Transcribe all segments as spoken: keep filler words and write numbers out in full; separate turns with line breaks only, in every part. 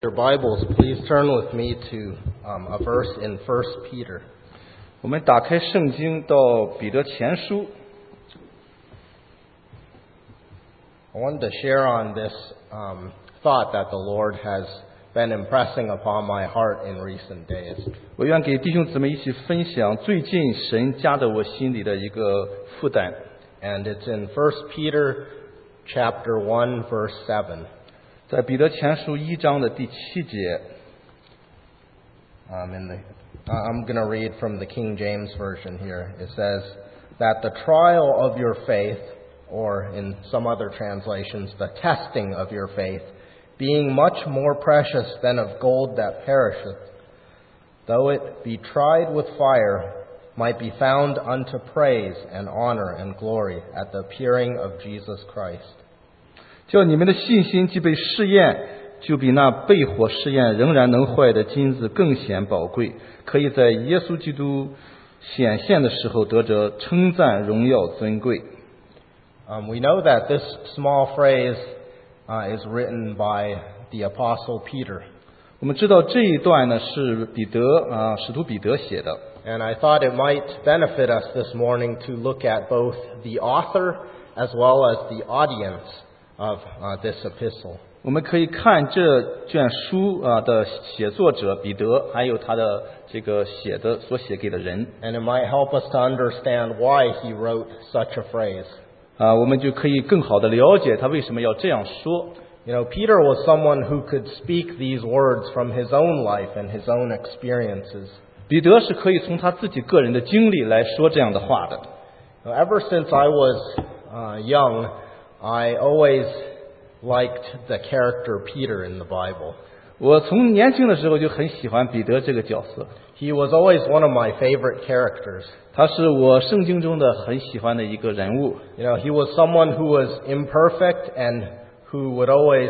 Your Bibles, please turn with me to um, a verse in First Peter.
我们打开圣经到彼得前书。
I wanted to share on this um, thought that the Lord has been impressing upon my heart in recent days.
我愿给弟兄姊妹一起分享最近神加在我心里的一个负担。
And it's in First Peter chapter one, verse seven.
在彼得前书一章的第七节。
Um, in the, I'm going to read from the King James Version here. It says that the trial of your faith, or in some other translations, the testing of your faith, being much more precious than of gold that perisheth, though it be tried with fire, might be found unto praise and honor and glory at the appearing of Jesus Christ.
叫你们的信心既被试验，就比那被火试验仍然能坏的金子更显宝贵，可以在耶稣基督显现的时候得着称赞、荣耀、尊贵。
Um, we know that this small phrase uh, is written by the Apostle Peter.
我们知道这一段呢是彼得啊，使徒彼得写的。
And I thought it might benefit us this morning to look at both the author as well as the audience of uh, this epistle.
我们可以看这卷书啊的写作者彼得，还有他的这个写的所写给的人。
And it might help us to understand why he wrote such a phrase.
啊，我们就可以更好的了解他为什么要这样说。
You know, Peter was someone who could speak these words from his own life and his own experiences.
彼得是可以从他自己个人的经历来说这样的话的。
Now, ever since I was uh, young, I always liked the character Peter in the Bible.
我从年轻的时候就很喜欢彼得这个角色，
He was always one of my favorite characters.
他是我圣经中的很喜欢的一个人物。
You know, he was someone who was imperfect and who would always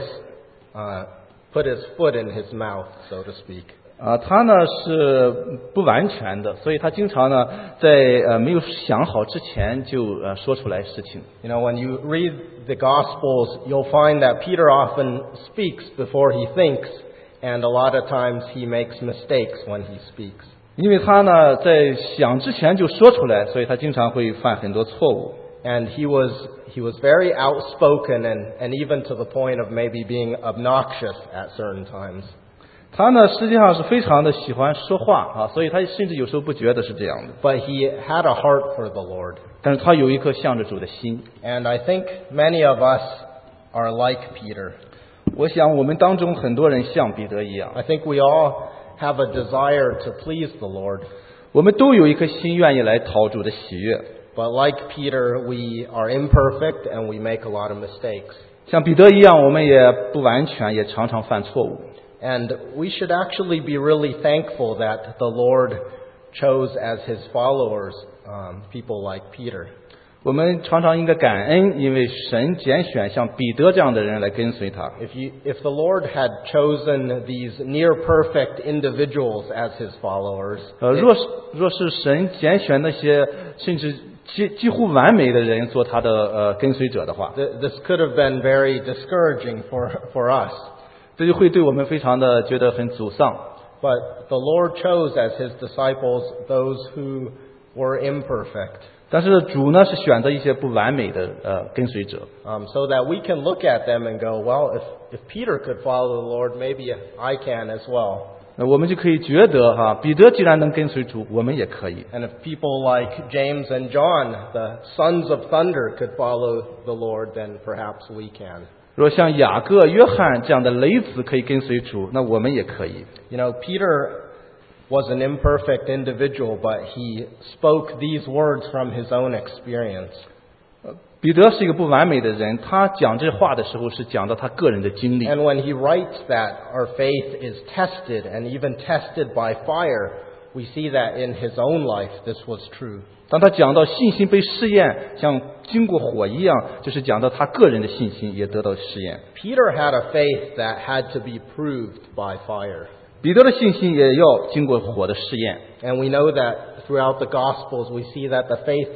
uh, put his foot in his mouth, so to speak.
啊，他呢是不完全的，所以他经常呢在呃没有想好之前就呃说出来事情。
You know, when you read the Gospels, you'll find that Peter often speaks before he thinks, and a lot of times he makes mistakes when he speaks.
因为他呢在想之前就说出来，所以他经常会犯很多错误。
And he was he was very outspoken and, and even to the point of maybe being obnoxious at certain times.
他呢实际上是非常的喜欢说话啊，所以他甚至有时候不觉得是这样的。
But he had a heart for the Lord.
但是他有一颗向着主的心。
And I think many of us are like Peter.
我想我们当中很多人像彼得一样，
I think we all have a desire to please the Lord.
我们都有一颗心愿意来讨主的喜悦。
But like Peter, we are imperfect and we make a lot of mistakes.
像彼得一样，我们也不完全，也常常犯错误。
And we should actually be really thankful that the Lord chose as his followers um, people like Peter.
我们常常应该感恩，因为神拣选像彼得这样的人来跟随他。
If you, if the Lord had chosen these near perfect individuals as his followers,
呃，若是若是神拣选那些甚至几几乎完美的人做他的呃跟随者的话，
th- this could have been very discouraging for, for us.
这就会对我们非常的觉得很沮丧。
But the Lord chose as his disciples those who were imperfect.
但是主呢是选择一些不完美的呃跟随者，
Um, so that we can look at them and go, well, if, if Peter could follow the Lord, maybe I can as well.
那我们就可以觉得哈，彼得既然能跟随主，我们也可以。
And if people like James and John, the sons of thunder, could follow the Lord, then perhaps we can.
若像雅各、约翰这样的雷子可以跟随主，那我们也可以。
You know, Peter was an imperfect individual, but he spoke these words from his own experience.
彼得是一个不完美的人，他讲这话的时候是讲到他个人的经历。
And when he writes that our faith is tested and even tested by fire, we see that in his own life this was true.
当他讲到信心被试验，像经过火一样，就是讲到他个人的信心也得到试验。
Peter had a faith that had to be proved by fire.
彼得的信心也要经过火的试验。
And we know that throughout the Gospels we see that the faith of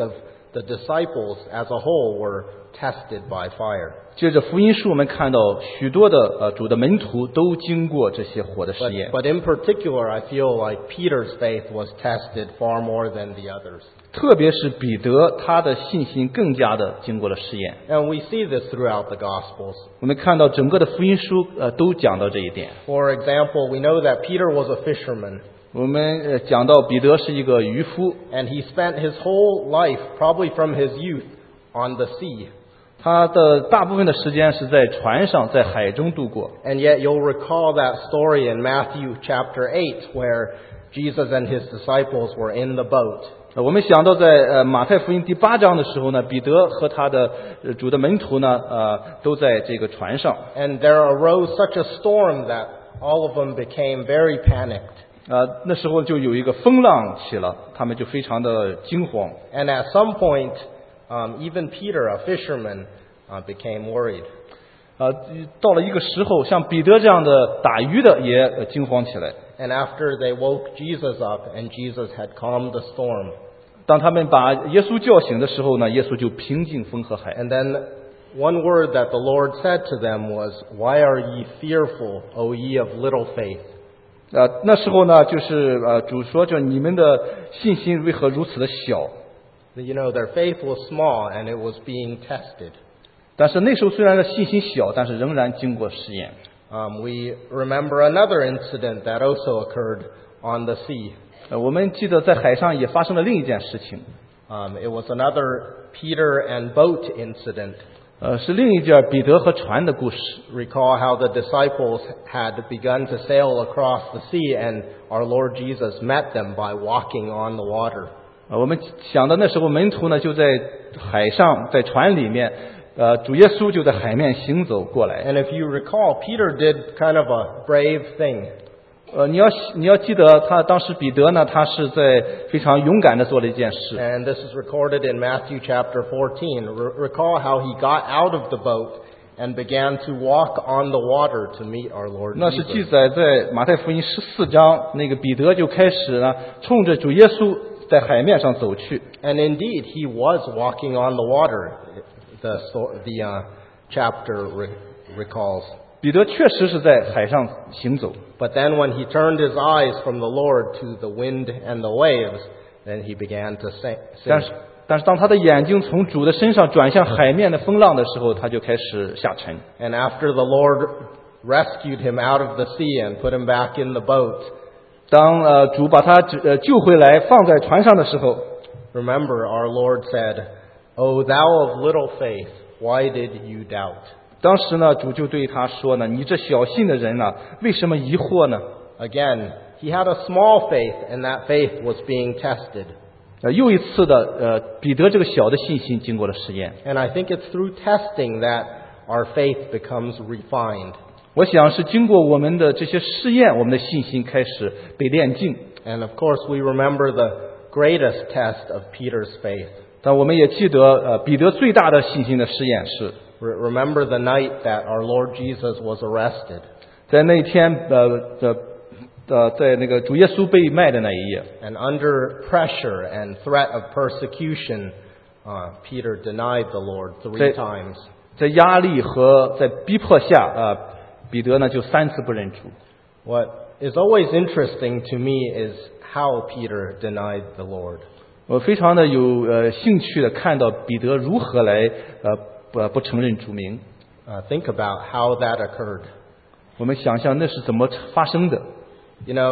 the disciples as a whole were tested by fire.
接着福音书我们看到许多的呃主的门徒都经过这些火的试
But,
验，
but in particular, I feel like Peter's faith was tested far more than the others.
特别是彼得他的信心更加的经过了试验。
And we see this throughout the Gospels.
我们看到整个的福音书呃都讲到这一点。
For example, we know that Peter was a fisherman,
我们呃讲到彼得是一个渔夫，
and he spent his whole life, probably from his youth, on the sea.
他的大部分的时间是在船上，在海中度过。
And yet you'll recall that story in Matthew chapter eight where Jesus and his disciples were in the boat.
呃我们想到在呃马太福音第八章的时候呢，彼得和他的呃主的门徒呢，呃都在这个船上。
And there arose such a storm that all of them became very panicked.
呃那时候就有一个风浪起了，他们就非常的惊慌。
And at some point, um, even Peter, a fisherman, uh, became worried.
呃到了一个时候，像彼得这样的打鱼的也呃惊慌起来。
And after they woke Jesus up and Jesus had calmed the storm.
当他们把耶稣叫醒的时候呢，耶稣就平静风和海。
And then one word that the Lord said to them was, "Why are ye fearful, O ye of little faith?"
呃，那时候呢，就是呃，主说，就你们的信心为何如此的小？
You know, their faith was small and it was being tested.
但是那时候虽然是信心小，但是仍然经过试验。
Um, we remember another incident that also occurred on the sea.
呃，我们记得在海上也发生了另一件事情，
Um, it was another Peter and boat incident.
呃，是另一件彼得和船的故事。
Recall how the disciples had begun to sail across the sea and our Lord Jesus met them by walking on the water.
呃，我们想到那时候门徒呢就在海上，在船里面，呃，主耶稣就在海面行走过来。
And if you recall, Peter did kind of a brave thing.
呃，你要你要记得，他当时彼得呢，他是在非常勇敢的做了一件事。
And this is recorded in Matthew chapter fourteen. Re- recall how he got out of the boat and began to walk on the water to meet our Lord
那是记
Jesus.
载在马太福音十四章，那个彼得就开始呢，冲着主耶稣在海面上走去。
And indeed, he was walking on the water, the, sto- the uh, chapter re- recalls.
彼得确实是在海上行走，
But then when he turned his eyes from the Lord to the wind and the waves, then he began to sink.
但是但是当他的眼睛从主的身上转向海面的风浪的时候，他就开始下沉。
And after the Lord rescued him out of the sea and put him back in the boat,
当呃主把他呃救回来放在船上的时候，
remember our Lord said, "O thou of little faith, why did you doubt?"
当时呢主就对他说呢：“你这小信的人呢，为什么疑惑呢？”
Again, he had a small faith, and that faith was being tested.
呃，又一次的呃彼得这个小的信心经过了试验。
And I think it's through testing that our faith becomes refined.
我想是经过我们的这些试验，我们的信心开始被炼净。
And of course, we remember the greatest test of Peter's faith.
但我们也记得，呃，彼得最大的信心的试验是
Re- Remember the night that our Lord Jesus was arrested.
在那天，呃的呃，在那个主耶稣被卖的那一夜，
And under pressure and threat of persecution, uh, Peter denied the Lord three
Say-
times.
在压力和在逼迫下，啊、彼得呢就三次不认主。
What is always interesting to me is how Peter denied the Lord.
我非常的有呃兴趣的看到彼得如何来呃不不承认主名。
Uh, think about how that occurred.
我们想象那是怎么发生的。
You know,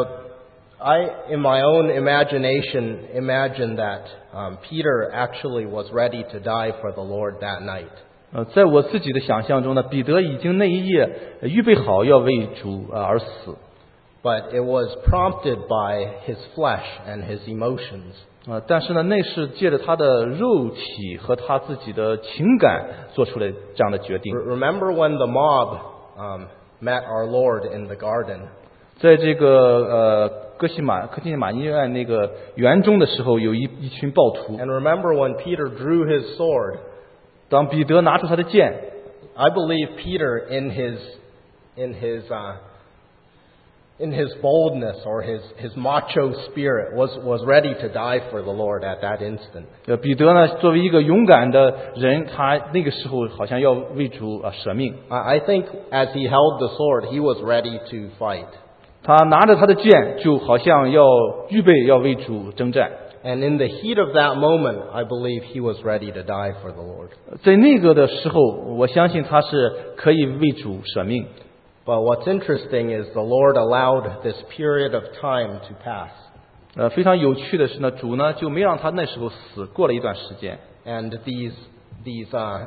I, in my own imagination, imagine that um, Peter actually was ready to die for the Lord that night.
呃，在我自己的想象中呢，彼得已经那一夜呃预备好要为主呃而死，
But it was prompted by his flesh and his emotions.
呃，但是呢，那是借着他的肉体和他自己的情感做出来这样的决定。
Re- Remember when the mob um, met our Lord in the garden?
在这个呃哥西马哥西马尼院那个园中的时候，有一一群暴徒。
And remember when Peter drew his sword?
当彼得拿出他的剑，
I believe Peter, in his in his uh, in his boldness or his, his macho spirit, was, was ready to die for the Lord at that instant.
呃，彼得呢，作为一个勇敢的人，他那个时候好像要为主啊舍命。
I I think as he held the sword, he was ready to fight.
他拿着他的剑，就好像要预备要为主征战。
And in the heat of that moment, I believe he was ready to die for the Lord.
在那个的时候，我相信他是可以为主舍命。
But what's interesting is the Lord allowed this period of time to pass.
呃，非常有趣的是呢，主呢就没让他那时候死，过了一段时间。
And these, these, uh,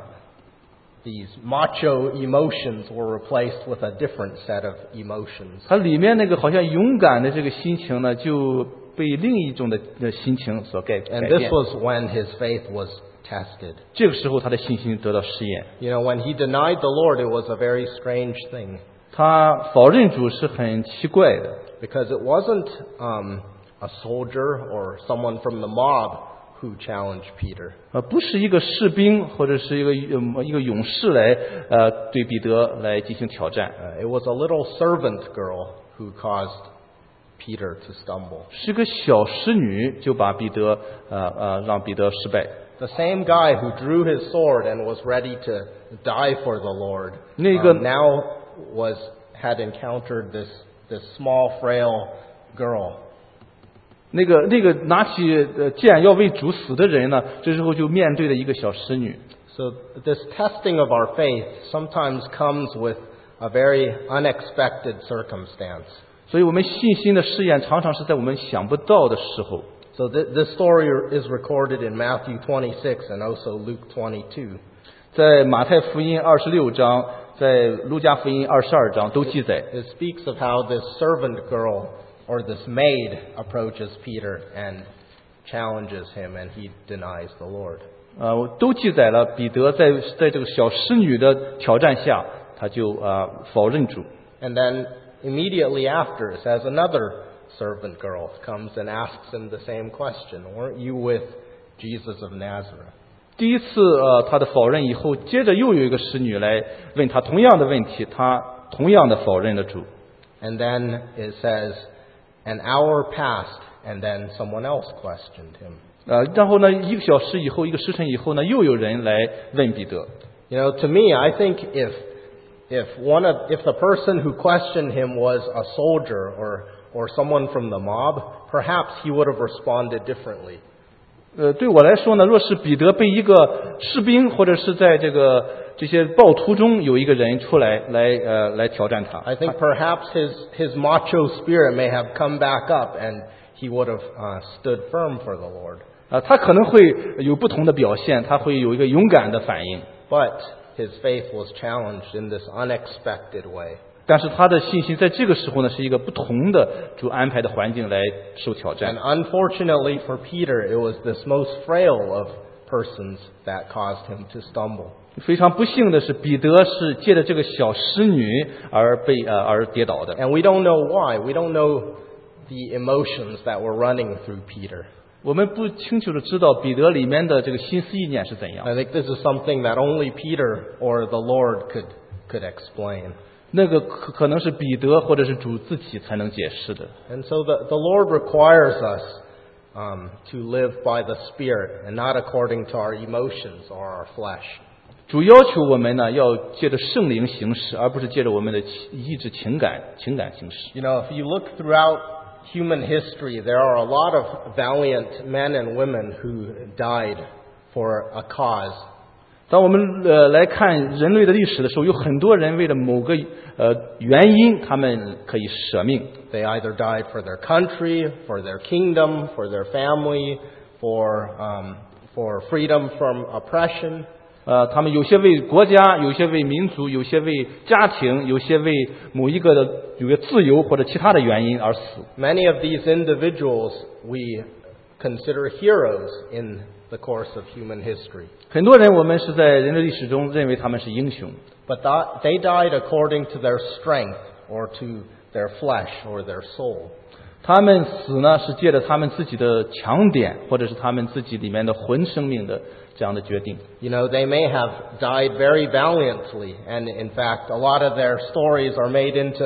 these macho emotions were replaced with a different set of emotions.
他里面那个好像勇敢的这个心情呢，就被另一种的的心情所改改
And this
变。
was when his faith was tested.
这个时候他的信心得到试验。
You know, when he denied the Lord, it was a very strange thing.
他否认主是很奇怪的，
Because it wasn't um, a soldier or someone from the mob who challenged Peter.
呃，不是一个士兵或者是一个呃一个勇士来呃对彼得来进行挑战，
Uh, it was a little servant girl who caused Peter to stumble.
是个小使女就把彼得呃呃让彼得失败。
The same guy who drew his sword and was ready to die for the Lord
那个
um, now was had encountered this this small frail girl.
那个那个拿起呃剑要为主死的人呢，这时候就面对了一个小使女。
So this testing of our faith sometimes comes with a very unexpected circumstance.
所以我们信心的试验常常是在我们想不到的时候。
So th- this story is recorded in Matthew twenty-six and also Luke twenty-two.
在马太福音二十六章，在路加福音二十二章都记载，
It speaks of how this servant girl or this maid approaches Peter and challenges him, and he denies the Lord.
呃，都记载了彼得在在这个小使女的挑战下，他就啊、呃否认主。
And then immediately after, it says another servant girl comes and asks him the same question. Weren't you with Jesus of Nazareth?
第一次呃他的否认以后，接着又有一个使女来问他同样的问题，他同样的否认了主。
And then it says, an hour passed, and then someone else questioned him.
呃，然后呢，一个小时以后，一个时辰以后呢，又有人来问彼得。
You know, to me, I think if if one of if the person who questioned him was a soldier or or someone from the mob, perhaps he would have responded differently.
呃，对我来说呢，若是彼得被一个士兵或者是在这个这些暴徒中有一个人出来来呃来挑战他，
I think perhaps his his macho spirit may have come back up, and he would have uh, stood firm for the Lord.
啊、他可能会有不同的表现，他会有一个勇敢的反应，
But his faith was challenged in this unexpected way.
但是他的信心在这个时候呢，是一个不同的主安排的环境来受挑战
And。unfortunately for Peter, it was this most frail of persons that caused him to stumble.
非常不幸的是，彼得是借着这个小使女而被呃而跌倒的。
And we don't know why. We don't know the emotions that were running through Peter.
我们不清楚的知道彼得里面的这个心思意念是怎样。
I think this is something that only Peter or the Lord could could explain.
那个可可能是彼得或者是主自己才能解释的。
And so the, the Lord requires us um, to live by the Spirit and not according to our emotions or our flesh.
主要求我们呢，要借着圣灵行事，而不是借着我们的意志、情感、情感行事。
You know, if you look throughout human history, there are a lot of valiant men and women who died for a cause.
当我们呃来看人类的历史的时候，有很多人为了某个呃原因，他们可以舍命。
They either died for their country, for their kingdom, for their family, for um, for freedom from oppression.
呃，他们有些为国家，有些为民族，有些为家庭，有些为某一个的有个自由或者其他的原因而死。
Many of these individuals we consider heroes in the course of human history.
很多人我们是在人类历史中认为他们是英雄，
But that, they died according to their strength or to their flesh or their soul.
他们死呢是借着他们自己的强点，或者是他们自己里面的魂生命的这样的决定。
You know, they may have died very valiantly, and in fact, a lot of their stories are made into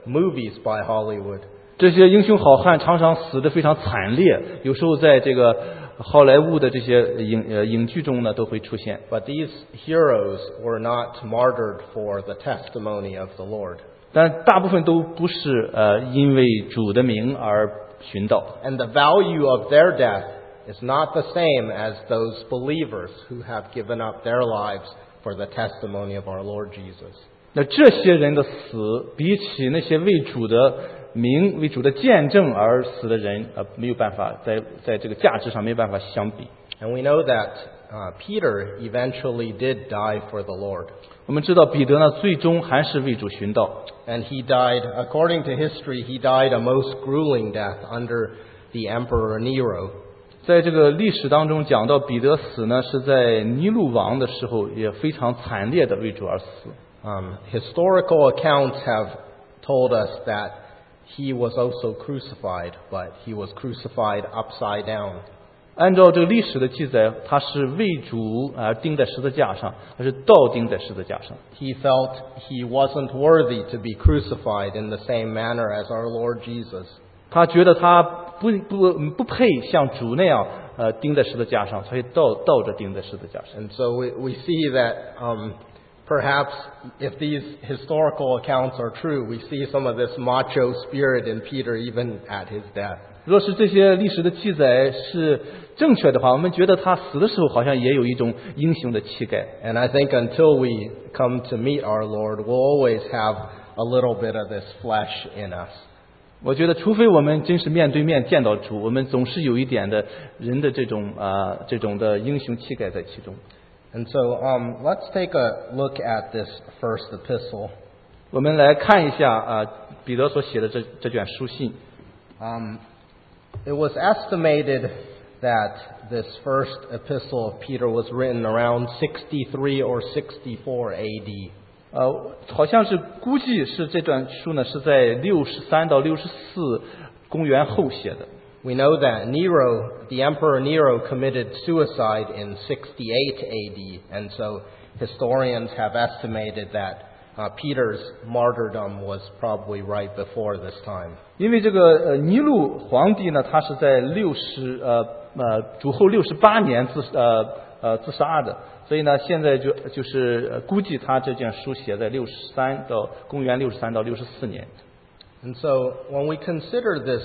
movies by Hollywood.
这些英雄好汉常常死得非常惨烈，有时候在这个好莱坞的这些影呃影剧中呢都会出现。
But these heroes were not martyred for the testimony of the Lord.
但大部分都不是呃因为主的名而殉道。
And the value of their death is not the same as those believers who have given up their lives for the testimony of our Lord Jesus.
那这些人的死，比起那些为主的名、为主的见证而死的人，呃，没有办法在在这个价值上没有办法相比。
And we know that uh, Peter eventually did die for the Lord.
我们知道彼得呢，最终还是为主殉道。
And he died, according to history, he died a most grueling death under the Emperor Nero.
在这个历史当中讲到彼得死呢，是在尼禄王的时候，也非常惨烈的为主而死。
Um, historical accounts have told us that he was also crucified, but he was crucified upside down.
按照这个历史的记载，他是为主而钉在十字架上，他是倒钉在十字架上。
He felt he wasn't worthy to be crucified in the same manner as our Lord Jesus.
他觉得他不不不配像主那样呃钉在十字架上，所以倒倒着钉在十字架上。
And so we, we see that um, perhaps if these historical accounts are true, we see some of this macho spirit in Peter even at his death.
若是这些历史的记载是正确的话，我们觉得他死的时候好像也有一种英雄的气概。
And I think until we come to meet our Lord, we'll always have a little bit of this flesh in us.
我觉得，除非我们真是面对面见到主，我们总是有一点的人的这种啊、呃、这种的英雄气概在其中。
And so um, let's take a look at this first epistle.
我们来看一下啊、呃、彼得所写的这这卷书信。
Um, it was estimated that this first epistle of Peter was written around sixty-three or sixty-four A D.
呃，好像是估计是这段书呢是在六十三到六十四公元后写的。
We know that Nero, the Emperor Nero, committed suicide in sixty-eight A D, and so historians have estimated that uh, Peter's martyrdom was probably right before this time.
因为这个呃尼禄皇帝呢，他是在六十呃呃主后六十八年自呃呃自杀的，所以呢，现在就就是呃估计他这卷书写在六十三到公元六十三到六十四年。
And so when we consider this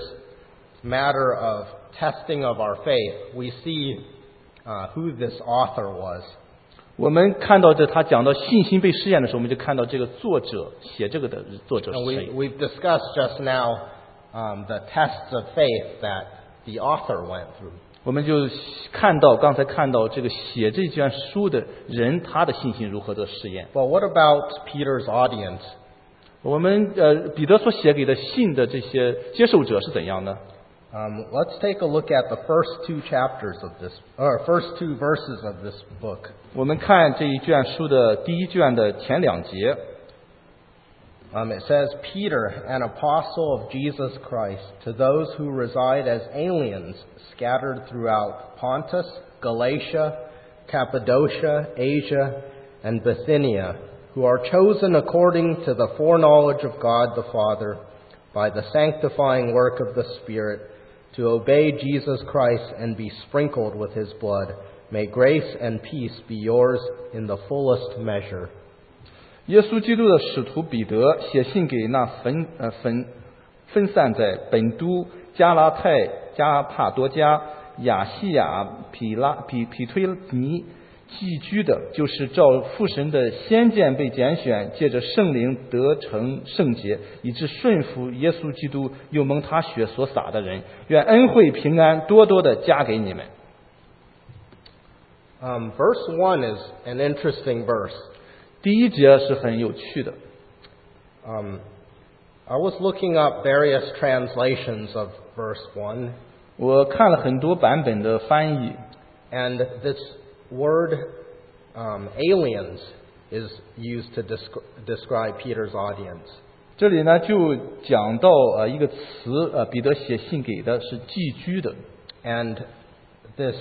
matter of testing of our faith, we see uh, who this author was.
我们看到这他讲到信心被试验的时候，我们就看到这个作者写这个的作者
And
是
we,
谁。
we've discussed just now um, the tests of faith that the author went through.
我们就看到刚才看到这个写这卷书的人，他的信心如何的试验。
But what about Peter's audience?
我们呃彼得所写给的信的这些接受者是怎样呢？
Um, let's take a look at the first two chapters of this, or first two verses of this book.
我们看这一卷书的第一卷的前两节。
Um, it says, Peter, an apostle of Jesus Christ, to those who reside as aliens scattered throughout Pontus, Galatia, Cappadocia, Asia, and Bithynia, who are chosen according to the foreknowledge of God the Father, by the sanctifying work of the Spirit, to obey Jesus Christ and be sprinkled with his blood. May grace and peace be yours in the fullest measure.
耶稣基督的使徒彼得写信给那分呃分分散在本都、加拉太、加帕多家、亚细亚、毗拉毗毗推尼寄居的，就是照父神的先见被拣选，借着圣灵得成圣洁，以致顺服耶稣基督，又蒙他血所洒的人，愿恩惠平安多多的加给你们。
Um, verse one is an interesting verse.
第一节是很有趣的。
Um, I was looking up various translations of verse one,
我看了很多版本的翻译，
and this word um, aliens is used to descri- describe Peter's audience.
这里呢就讲到呃一个词，呃彼得写信给的是寄居的，
And this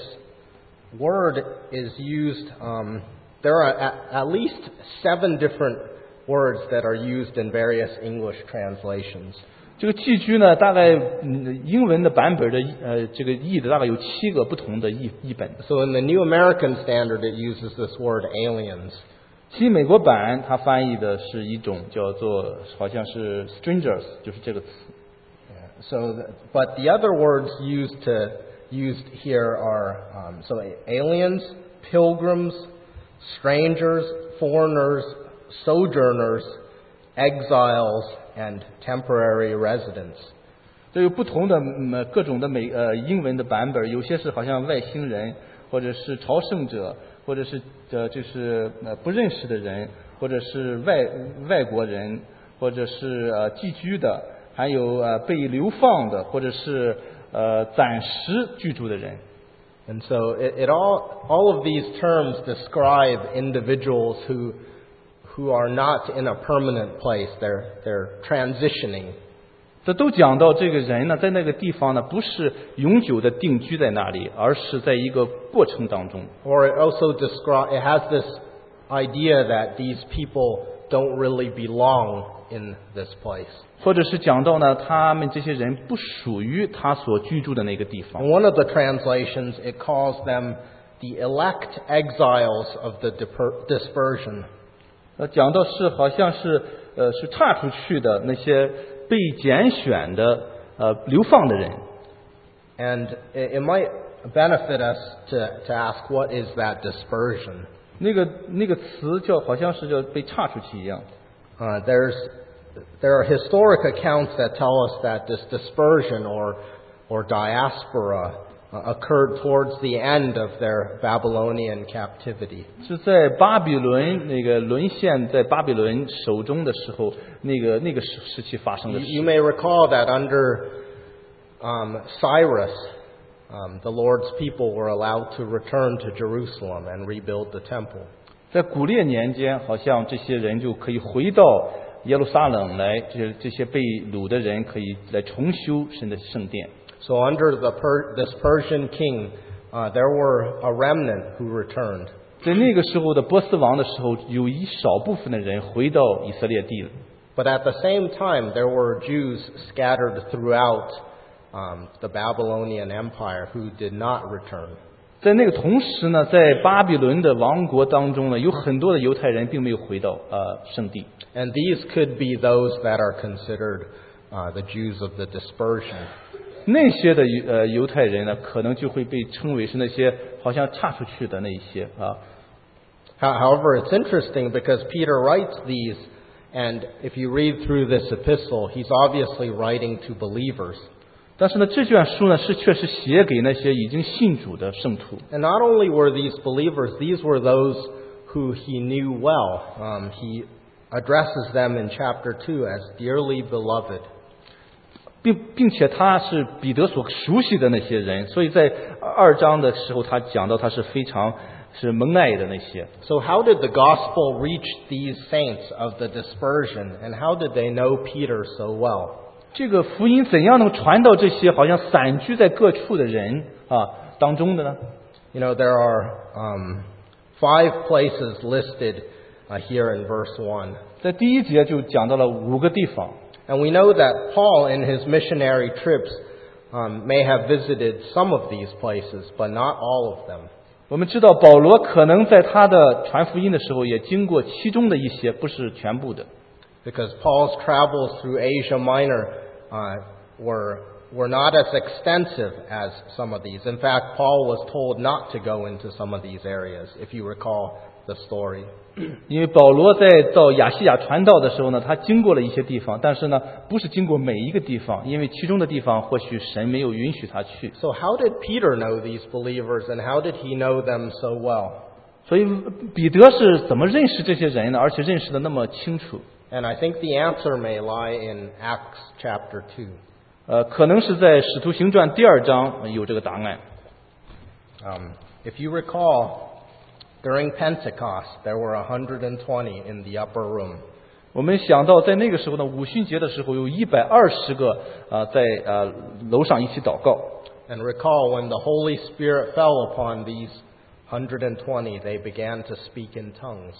word is used, um, there are at, at least seven different words that are used in various English translations.
这个寄居呢，大概嗯英文的版本的呃这个译的大概有七个不同的译译本。
So in the New American Standard, it uses this word aliens.
新美国版它翻译的是一种叫做好像是 strangers， 就是这个词。
So, the, but the other words used to used here are um, so aliens, pilgrims, strangers, foreigners, sojourners, exiles, and temporary residents.
这有不同的嗯各种的美呃英文的版本，有些是好像外星人，或者是朝圣者，或者是呃就是呃不认识的人，或者是外外国人，或者是呃寄居的，还有呃被流放的，或者是呃暂时居住的人。
And so it, it all all of these terms describe individuals who who are not in a permanent place. They're they're transitioning.
这都讲到这个人呢，在那个地方呢，不是永久的定居在那里，而是在一个过程当中。
Or it also describe it has this idea that these people don't really belong in this place.
或者是讲到呢，他们这些人不属于他所居住的那个地方。
In one of the translations, it calls them the elect exiles of the disper- dispersion.
呃，讲到是好像是呃是岔出去的那些被拣选的呃流放的人。
And it, it might benefit us to, to ask, what is that dispersion?
那个那个词叫好像是叫被岔出去一样。
Uh, there's there are historic accounts that tell us that this dispersion or or diaspora uh, occurred towards the end of their Babylonian captivity.
是在巴比伦那个沦陷在巴比伦手中的时候，那个那个时时期发生的
You,
事。
you may recall that under um, Cyrus, um, the Lord's people were allowed to return to Jerusalem and rebuild the temple.
在古列年间，好像这些人就可以回到耶路撒冷来，这些这些被掳的人可以来重修神的圣殿。
So under the per- this Persian king, uh, there were a remnant who returned.
在那个时候的波斯王的时候，有一少部分的人回到以色列地了。
But at the same time, there were Jews scattered throughout um, the Babylonian Empire who did not return.
在那个同时呢，在巴比伦的王国当中呢，有很多的犹太人并没有回到呃圣地。
And these could be those that are considered uh, the Jews of the dispersion.
那些的呃犹太人呢，可能就会被称为是那些好像岔出去的那一些啊。
However, it's interesting because Peter writes these, and if you read through this epistle, he's obviously writing to believers.
但是呢，这卷书呢是确实写给那些已经信主的圣徒。
And not only were these believers, these were those who he knew well. Um, he addresses them in chapter two as dearly beloved.
并并且他是彼得所熟悉的那些人，所以在二章的时候，他讲到他是非常是蒙爱的那些。
So how did the gospel reach these saints of the dispersion, and how did they know Peter so well?
这个福音怎样能传到这些好像散居在各处的人啊当中的呢？
You know, there are um, five places listed uh, here in verse one.
在第一节就讲到了五个地方。
And we know that Paul, in his missionary trips, um, may have visited some of these places, but not all of them.
我们知道保罗可能在他的传福音的时候也经过其中的一些，不是全部的。
Because Paul's travels through Asia Minor uh, were were not as extensive as some of these. In fact, Paul was told not to go into some of these areas, if you recall the story.
因为保罗在到亚细亚传道的时候呢，他经过了一些地方，但是呢，不是经过每一个地方，因为其中的地方或许神没有允许他去。
So how did Peter know these believers, and how did he know them so well?
所以彼得是怎么认识这些人呢？而且认识的那么清楚？
And I think the answer may lie in Acts chapter two.
呃，可能是在《使徒行传》第二章有这个答案。
Um, if you recall, during Pentecost, there were one hundred twenty in the upper room.
我们想到在那个时候呢，五旬节的时候有一百二十个啊、呃、在呃楼上一起祷告。
And recall, when the Holy Spirit fell upon these one hundred twenty, they began to speak in tongues.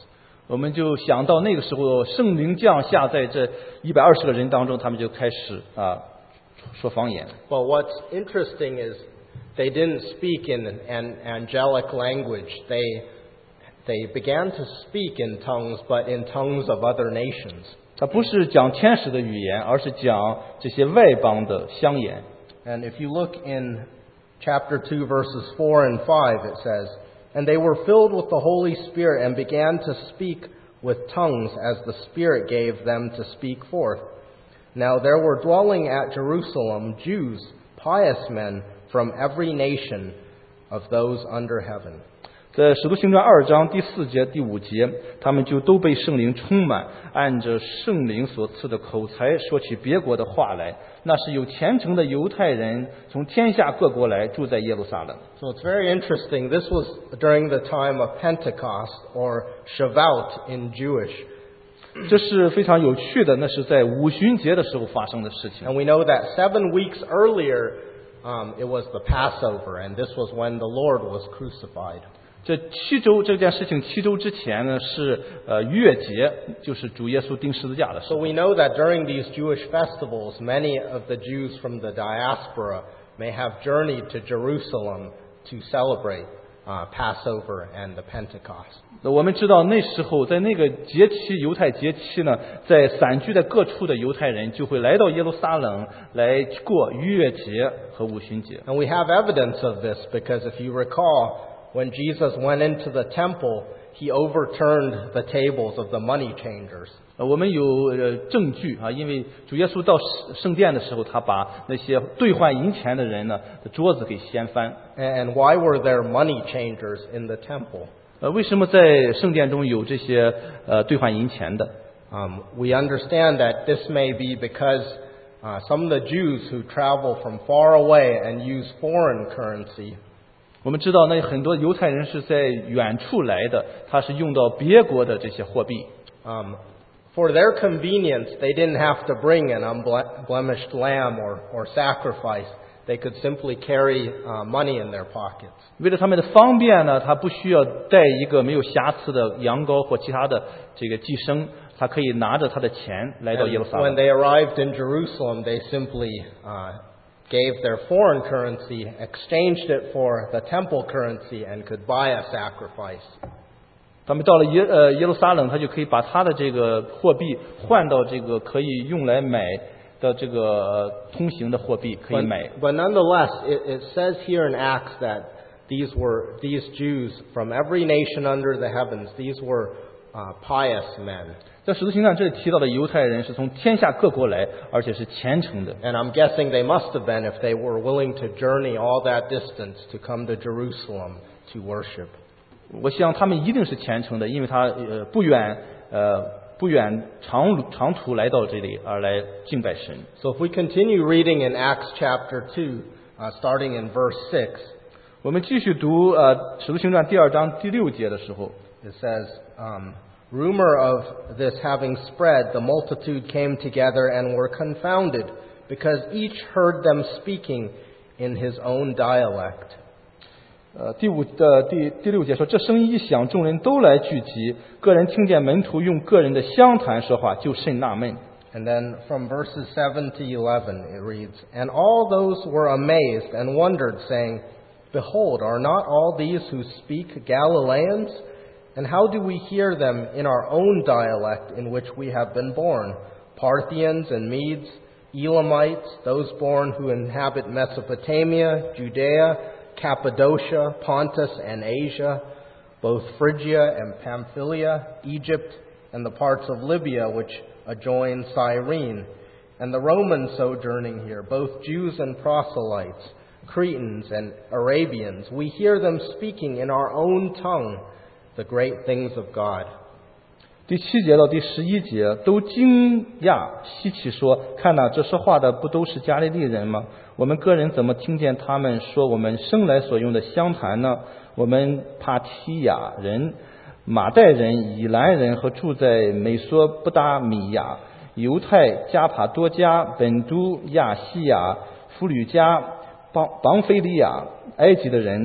我们就想到那个时候圣灵降下在这一百二十个人当中，他们就开始啊说方言。
Well, what's interesting is they didn't speak in an angelic language. They they began to speak in tongues, but in tongues of other nations.
他不是讲天使的语言，而是讲这些外邦的乡言。
And if you look in chapter two, verses four and five, it says, "And they were filled with the Holy Spirit and began to speak with tongues as the Spirit gave them to speak forth. Now there were dwelling at Jerusalem Jews, pious men from every nation of those under heaven."
在使徒行传二章第四节第五节，他们就都被圣灵充满，按着圣灵所赐的口才说起别国的话来。那是有虔诚的犹太人从天下各国来住在耶路撒冷。
So it's very interesting. This was during the time of Pentecost, or Shavuot in Jewish.
这是非常有趣的，那是在五旬节的时候发生的事情。
And we know that seven weeks earlier, um, it was the Passover, and this was when the Lord was crucified.
这七周这件事情，七周之前呢是呃逾越节，就是主耶稣钉十字架的时
So
候。
we know that during these Jewish festivals, many of the Jews from the diaspora may have journeyed to Jerusalem to celebrate uh, Passover and the Pentecost.
我们知道那时候在那个节期，犹太节期呢，在散居在各处的犹太人就会来到耶路撒冷来过逾越节和五旬节。
And we have evidence of this because if you recall, when Jesus went into the temple, he overturned the tables of the money changers.
呃，我们有呃证据啊，因为主耶稣到圣圣殿的时候，他把那些兑换银钱的人呢的桌子给掀翻。
And why were there money changers in the temple?
呃，为什么在圣殿中有这些呃兑换银钱的？
Um, we understand that this may be because uh, some of the Jews who travel from far away and use foreign currency.
我们知道，那很多犹太人是在远处来的，他是用到别国的这些货币。
Um, for their convenience, they didn't have to bring an unblemished lamb or, or sacrifice. They could simply carry uh, money in their pockets.
为了他们的方便呢，他不需要带一个没有瑕疵的羊羔或其他的这个祭牲，他可以拿着他的钱来到耶路
And
撒
when
冷。
they arrived in Jerusalem, they simply uh, gave their foreign currency, exchanged it for the temple currency, and could buy a sacrifice.
他们到了耶呃耶路撒冷，他就可以把他的这个货币换到这个可以用来买的这个呃通行的货币，可以
But,
买。
but nonetheless, it, it says here in Acts that these were these Jews from every nation under the heavens. These were uh, pious men.
在使徒行传这里提到的犹太人是从天下各国来，而且是虔诚的。
And I'm guessing they must have been if they were willing to journey all that distance to come to Jerusalem to worship.
我想他们一定是虔诚的，因为他呃不远呃不远长路长途来到这里而来敬拜神。
So if we continue reading in Acts chapter two, uh, starting in verse six,
我们继续读呃使徒行传第二章第六节的时候，
it says, um, "Rumor of this having spread, the multitude came together and were confounded, because each heard them speaking in his own dialect."
呃第五的第第六节说，这声音一响，众人都来聚集，个人听见门徒用个人的乡谈说话，就甚纳闷。
And then from verses seven to eleven it reads, "And all those were amazed and wondered, saying, Behold, are not all these who speak Galileans? And how do we hear them in our own dialect in which we have been born? Parthians and Medes, Elamites, those born who inhabit Mesopotamia, Judea, Cappadocia, Pontus and Asia, both Phrygia and Pamphylia, Egypt, and the parts of Libya which adjoin Cyrene, and the Romans sojourning here, both Jews and proselytes, Cretans and Arabians. We hear them speaking in our own tongue the great things of God."
第七节到第十一节都惊讶稀奇说：“看哪，这说话的不都是加利利人吗？我们个人怎么听见他们说我们生来所用的乡谈呢？我们帕提亚人、马代人、以兰人和住在美索不达米亚、犹太、加帕多加、本都、亚细亚、弗吕加、邦邦菲利亚、埃及的人，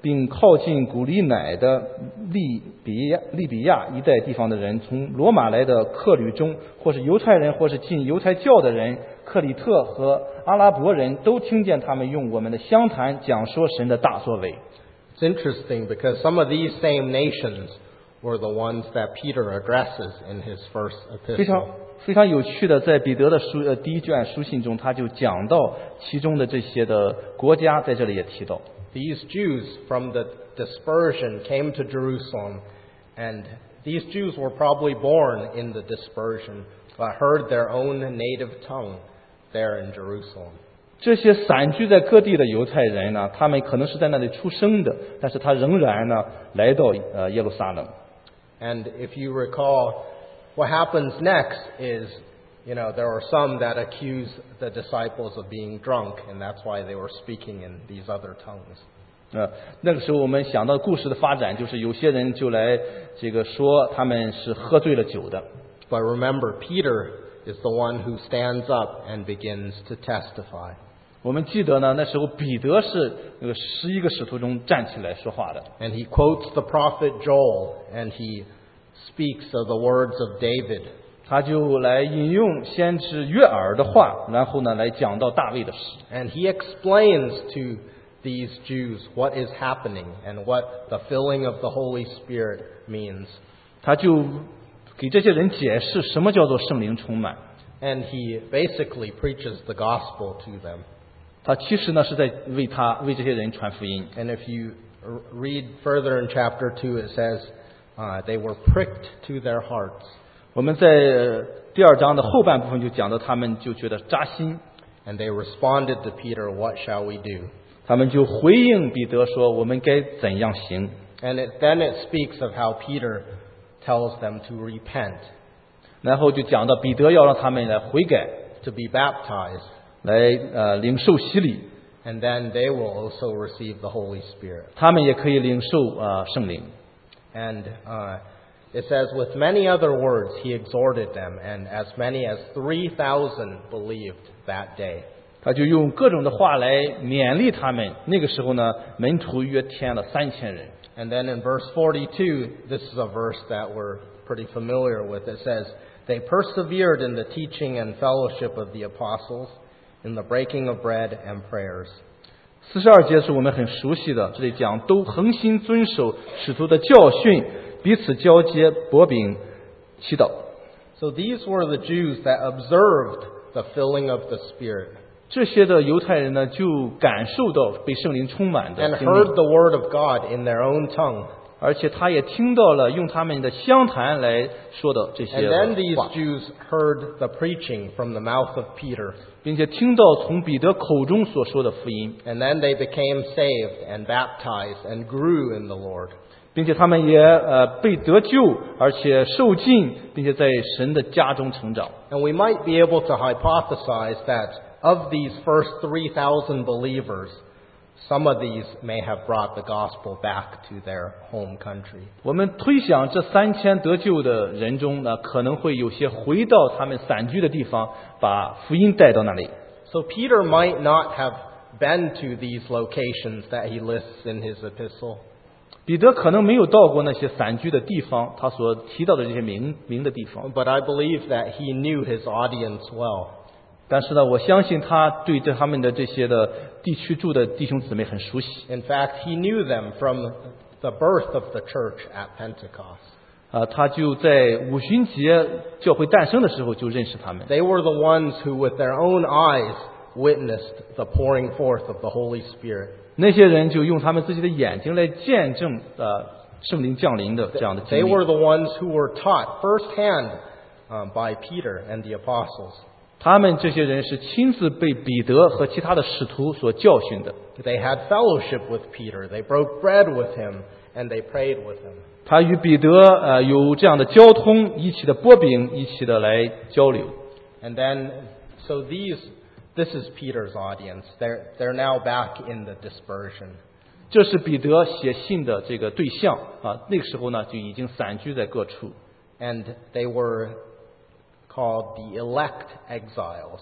并靠近古利乃的利比亚利比亚一带地方的人，从罗马来的客旅中，或是犹太人，或是进犹太教的人，克里特和阿拉伯人都听见他们用我们的乡谈讲说神的大作为。
It's interesting because some of these same nations were the ones that Peter addresses in his first
非常
epistle.
非常有趣的，在彼得的书呃第一卷书信中，他就讲到其中的这些的国家，在这里也提到。
These Jews from the dispersion came to Jerusalem, and these Jews were probably born in the dispersion, but heard their own native tongue there in Jerusalem.
这些散居在各地的犹太人呢，他们可能是在那里出生的，但是他仍然呢来到呃耶路撒冷。
And if you recall, what happens next is, you know, there are some that accuse the disciples of being drunk, and that's why they were speaking in these other tongues.
呃，那个时候我们想到故事的发展，就是有些人就来这个说他们是喝醉了酒的。
But remember, Peter is the one who stands up and begins to testify.
我们记得呢，那时候彼得是那个十一个使徒中站起来说话的。
And he quotes the prophet Joel, and he speaks of the words of David.
他就来引用先知约珥的话，然后呢来讲到大卫的事。
And he explains to these Jews what is happening and what the filling of the Holy Spirit means.
他就给这些人解释什么叫做圣灵充满。
And he basically preaches the gospel to them.
他其实呢是在为他为这些人传福音。
And if you read further in chapter two, it says uh, they were pricked to their hearts.
我们在第二章的后半部分就讲到，他们就觉得扎心，
And they responded to Peter, "What shall we do?"
他们就回应彼得说：“我们该怎样行？”
And it, then it speaks of how Peter tells them to repent,
然后就讲到彼得要让他们来悔改，
to be baptized,
来呃领受洗礼，
and then they will also receive the Holy Spirit.
他们也可以领受啊、呃、圣灵。
And uh, it says, with many other words, he exhorted them, and as many as three thousand believed that day.
他就用各种的话来勉励他们。那个时候呢，门徒约添了三千人。
And then in verse forty-two, this is a verse that we're pretty familiar with. It says, they persevered in the teaching and fellowship of the apostles, in the breaking of bread and prayers.
四十二节是我们很熟悉的，这里讲都恒心遵守使徒的教训，彼此交接，擘饼，祈祷。
So these were the Jews that observed the filling of the Spirit,
这些的犹太人呢，就感受到被圣灵充满的
and
经历，
heard the word of God in their own tongue.
而且他也听到了用他们的乡谈来说的这些
And then these
话，
Jews heard the preaching from the mouth of Peter.
并且听到从彼得口中所说的福音，
And then they became saved and baptized and grew in the Lord.
并且他们也呃被得救，而且受浸，并且在神的家中成长。
And we might be able to hypothesize that of these first three thousand believers, some of these may have brought the gospel back to their home country.
我们推想这三千得救的人中呢，可能会有些回到他们散居的地方，把福音带到那里。
So Peter might not have been to these locations that he lists in his epistle.
彼得可能没有到过那些散居的地方，他所提到的这些名名的地方。
But I believe that he knew his audience well.
但是呢，我相信他对这他们的这些的地区住的弟兄姊妹很熟悉。
In fact, he knew them from the birth of the church at Pentecost.
啊、他就在五旬节教会诞生的时候就认识他们。
They were the ones who, with their own eyes, witnessed the pouring forth of the Holy Spirit.
那些人就用他们自己的眼睛来见证呃圣灵降临的这样的
They
经历。
were the ones who were taught firsthand um, by Peter and the apostles.
他们这些人是亲自被彼得和其他的使徒所教训的。
They had fellowship with Peter. They broke bread with him, and they prayed with him.
他与彼得呃有这样的交通，一起的擘饼，一起的来交流。
And then, so these, this is Peter's audience. They're, they're now back in the dispersion.
这是彼得写信的这个对象啊，那个时候呢就已经散居在各处。
And they were called the elect exiles.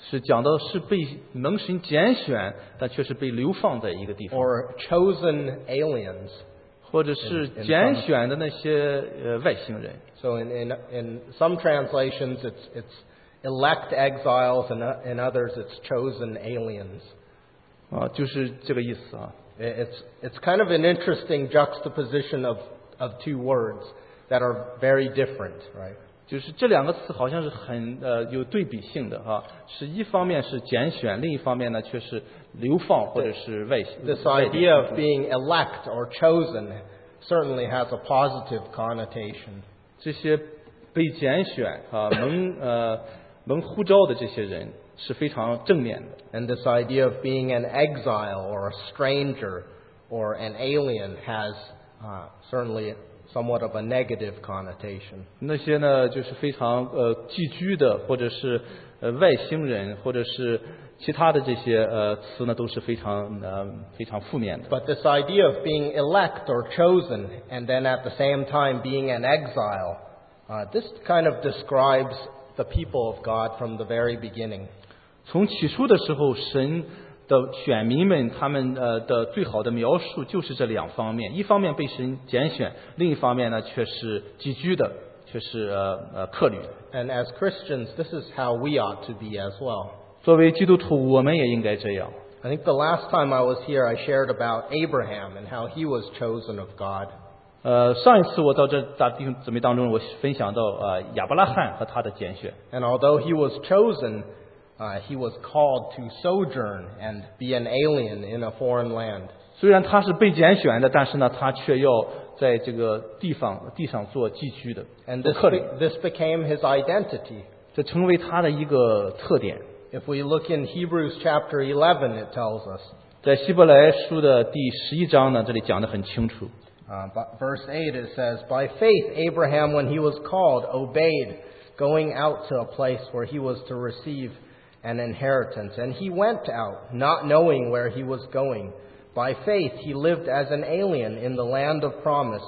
是讲的是被蒙神拣选，但却是被流放在一个地方，
or chosen aliens.
或者是拣选的那些呃外星人。
So in, in, in some translations it's, it's elect exiles, and in others it's chosen aliens.
啊，就是这个意思啊。
It's, it's kind of an interesting juxtaposition of, of two words that are very different, right?
就是这两个词好像是很呃有对比性的哈，是一方面是拣选，另一方面呢却是流放或者是外星。
This idea of being elect or chosen certainly has a positive connotation.
这些被拣选啊蒙呃蒙呼召的这些人是非常正面的。
And this idea of being an exile or a stranger or an alien has uh, certainly somewhat of a negative connotation.
那些呢就是非常呃寄居的，或者是呃外星人，或者是其他的这些呃词呢都是非常呃非常负面的。
But this idea of being elect or chosen and then at the same time being an exile, uh, this kind of describes the people of God from the very beginning.
从起初的时候，神的选民们他们呃的最好的描述就是这两方面，一方面被神拣选，另一方面呢却是寄居的，却是呃呃客旅。
And as Christians, this is how we ought to be as well.
作为基督徒，我们也应该这样。
I think the last time I was here, I shared about Abraham and how he was chosen of God.
呃，上一次我到这大弟兄姊妹当中，我分享到呃亚伯拉罕和他的拣选。
And although he was chosen, uh, he was called to sojourn and be an alien in a foreign land.
虽然他是被拣选的，但是呢，他却要在这个地方地上做寄居的，
And
做
this,
客旅，
be- this became his identity.
这成为他的一个特点。
If we look in Hebrews chapter eleven, it tells us,
在希伯来书的第十一章呢，这里讲得很清楚。
uh, but verse eight, it says, By faith Abraham, when he was called, obeyed, going out to a place where he was to receive an inheritance. And he went out, not knowing where he was going. By faith he lived as an alien in the land of promise,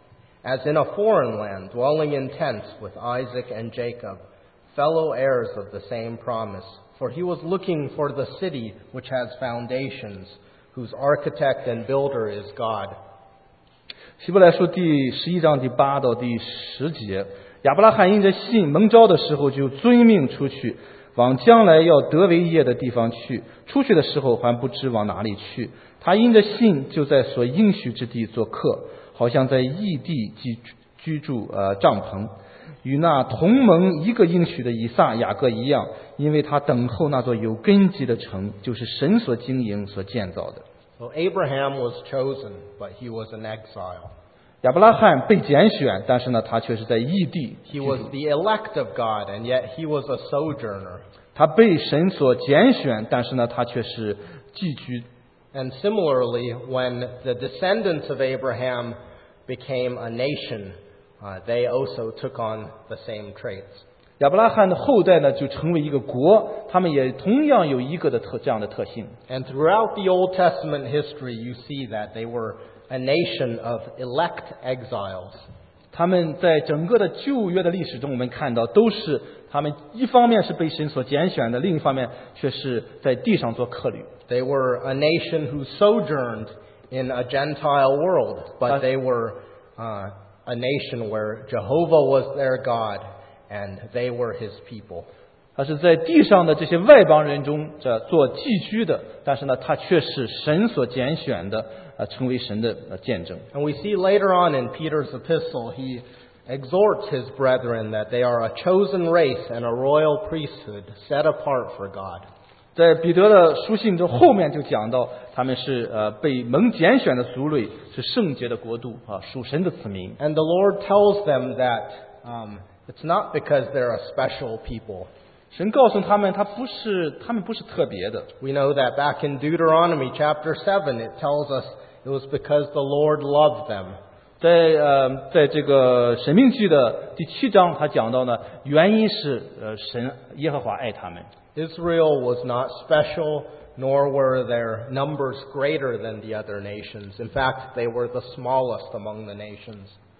as in a foreign land, dwelling in tents with Isaac and Jacob, fellow heirs of the same promise. For he was looking for the city which has foundations, whose architect and builder is God.
希伯来书第十一章第八到第十节，亚伯拉罕因着信蒙召的时候，就遵命出去，往将来要得为业的地方去。出去的时候还不知往哪里去。他因着信，就在所应许之地做客，好像在异地居居住呃帐篷，与那同盟一个应许的以撒、雅各一样，因为他等候那座有根基的城，就是神所经营、所建造的。
So Abraham was chosen, but he was an exile.
亚伯拉罕被拣选，但是呢，他却是在异地
He
居
was
住。
the elect of God, and yet he was a sojourner.
他被神所拣选，但是呢，他却是寄居。
And similarly, when the descendants of Abraham became a nation, uh, they also took on the same traits.
亚伯拉罕的后代呢，就成为一个国，他们也同样有一个的特这样的特性。
And throughout the Old Testament history, you see that they were a nation of elect exiles.
他们在整个的旧约的历史中，我们看到都是他们一方面是被神所拣选的，另一方面却是在地上做客旅。
They were a nation who sojourned in a Gentile world, but they were uh, a nation where Jehovah was their God and they were his people.
他是在地上的这些外邦人中这做寄居的，但是呢，他却是神所拣选的，呃，成为神的呃见证。
And we see later on in Peter's epistle, he exhorts his brethren that they are a chosen race and a royal priesthood set apart for God.
在彼得的书信中后面就讲到，他们是呃被蒙拣选的族类，是圣洁的国度啊，属神的子民。
And the Lord tells them that um, it's not because they're a special people.
神告诉他们，他不是他们不是特别的。
We know that back in Deuteronomy chapter seven, it tells us it was because the Lord loved them.
在呃，在这个《申命记》的第七章，他讲到呢，原因是呃神耶和华爱他们。
Israel was not special, nor were their numbers greater than the other nations. In fact, they were the smallest among the nations.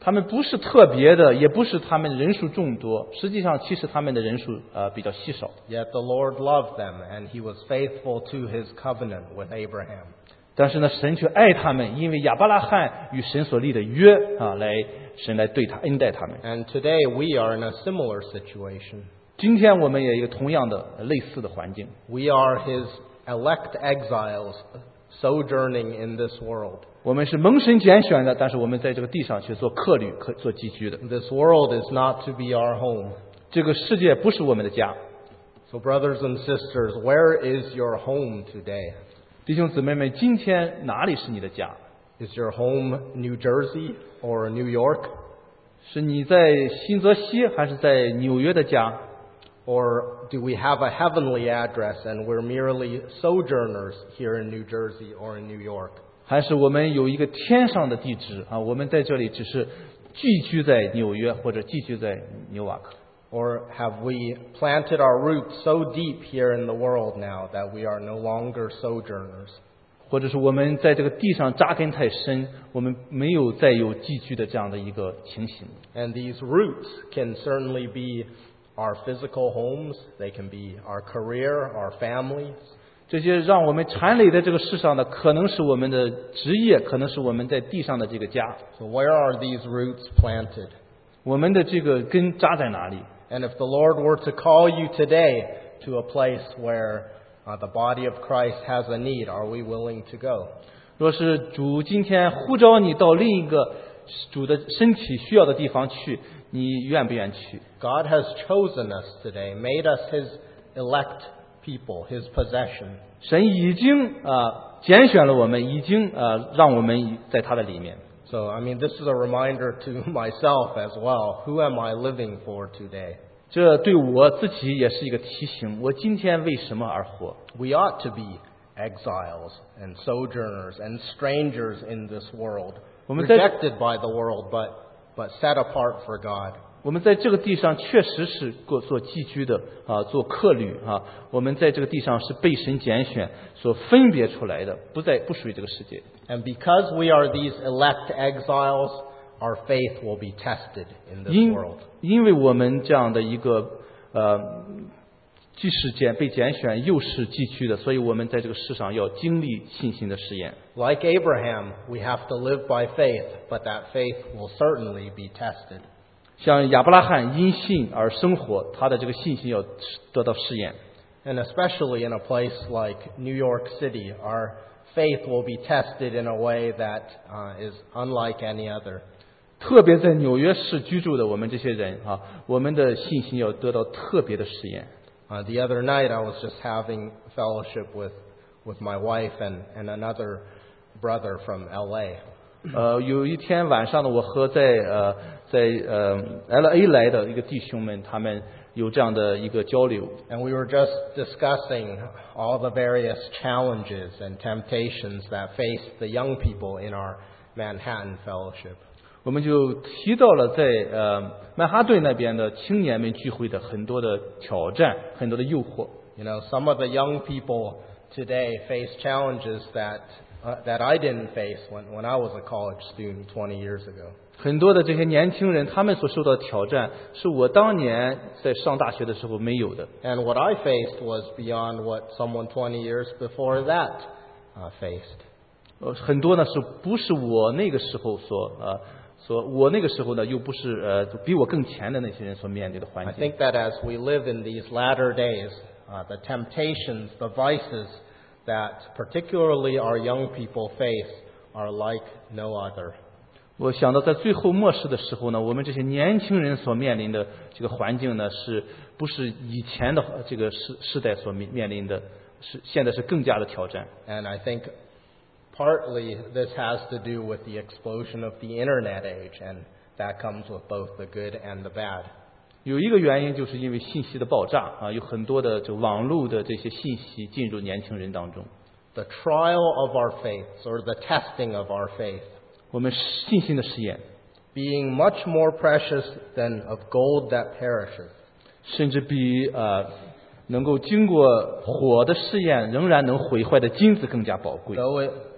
他们不是特别的，也不是他们人数众多，实际上其实他们的人数呃比较稀少。
Yet the Lord loved them, and he was faithful to his covenant with Abraham.
但是呢，神却爱他们，因为亚伯拉罕与神所立的约啊，来神来对他恩待他们。
And today we are in a similar situation.
今天我们也有一个同样的类似的环境，
We are his elect exiles sojourning in this world.
我们是蒙神拣选的，但是我们在这个地上去做客旅、可做寄居的。
This world is not to be our home.
这个世界不是我们的家。
So brothers and sisters, where is your home today?
弟兄姊妹们，今天哪里是你的家？
Is your home New Jersey or New York?
是你在新泽西，还是在纽约的家？
Or do we have a heavenly address and we're merely sojourners here in New Jersey or in New York?
还是我们有一个天上的地址啊？我们在这里只是寄居在纽约或者寄居在纽瓦克。
Or have we planted our roots so deep here in the world now that we are no longer sojourners?
或者是我们在这个地上扎根太深，我们没有再有寄居的这样的一个情形。
And these roots can certainly be our physical homes. They can be our career, our families.
这些让我们缠累在这个世上的，可能是我们的职业，可能是我们在地上的这个家。
So where are these roots planted?
我们的这个根扎在哪里？
And if the Lord were to call you today to a place where uh, the body of Christ has a need, are we willing to go?
若是主今天呼召你到另一个主的身体需要的地方去，你愿不愿去？
God has chosen us today, made us His elect people, His possession.
神已经啊、呃、拣选了我们，已经啊、呃、让我们在他的里面。
So, I mean, this is a reminder to myself as well. Who am I living for today?
这对我自己也是一个提醒，我今天为什么而活？
We ought to be exiles and sojourners and strangers in this world,
我们在
rejected by the world, but, but set apart for God.
我们在这个地上确实是过做寄居的啊，做客旅啊。我们在这个地上是被神拣选所分别出来的，不在不属于这个世界。
And because we are these elect exiles, our faith will be tested in this
因
world.
因为我们这样的一个呃，既是拣被拣选，又是寄居的，所以我们在这个世上要经历信心的试验。
Like Abraham, we have to live by faith, but that faith will certainly be tested.
像亚伯拉罕因信而生活，他的这个信心要得到试验。
And especially in a place like New York City, our faith will be tested in a way that uh, is unlike any other.
特别在纽约市居住的我们这些人啊，我们的信心要得到特别的试验。
Uh, the other night, I was just having fellowship with, with my wife and, and another brother from L A.
呃，有一天晚上呢，我和在呃在呃 L A 来的一个弟兄们，他们有这样的一个交流。
And we were just discussing all the various challenges and temptations that face the young people in our Manhattan fellowship.
我们就提到了在呃曼哈顿那边的青年们聚会的很多的挑战，很多的诱惑。
You know, some of the young people today face challenges that uh, that I didn't face when, when I was a college student twenty years ago.
很多的这些年轻人，他们所受到的挑战，是我当年在上大学的时候没有的。
And what I faced was beyond what someone twenty years before that uh, faced.
呃，很多呢是不是我那个时候所呃所我那个时候呢，又不是呃比我更前的那些人所面对的环
I
境。
think that as we live in these latter days, uh, the temptations, the vices that particularly our young people face are like no other.
我想到在最后末世的时候呢，我们这些年轻人所面临的这个环境呢，是不是以前的这个世世代所面面临的，是现在是更加的挑战。
And I think partly this has to do with the explosion of the internet age, and that comes with both the good and the bad.
有一个原因就是因为信息的爆炸啊，有很多的这网络的这些信息进入年轻人当中。
The trial of our faith, or the testing of our faith,
我们信心的试验，
being much more precious than of gold that perishes,
甚至比呃能够经过火的试验仍然能毁坏的金子更加宝贵。
though it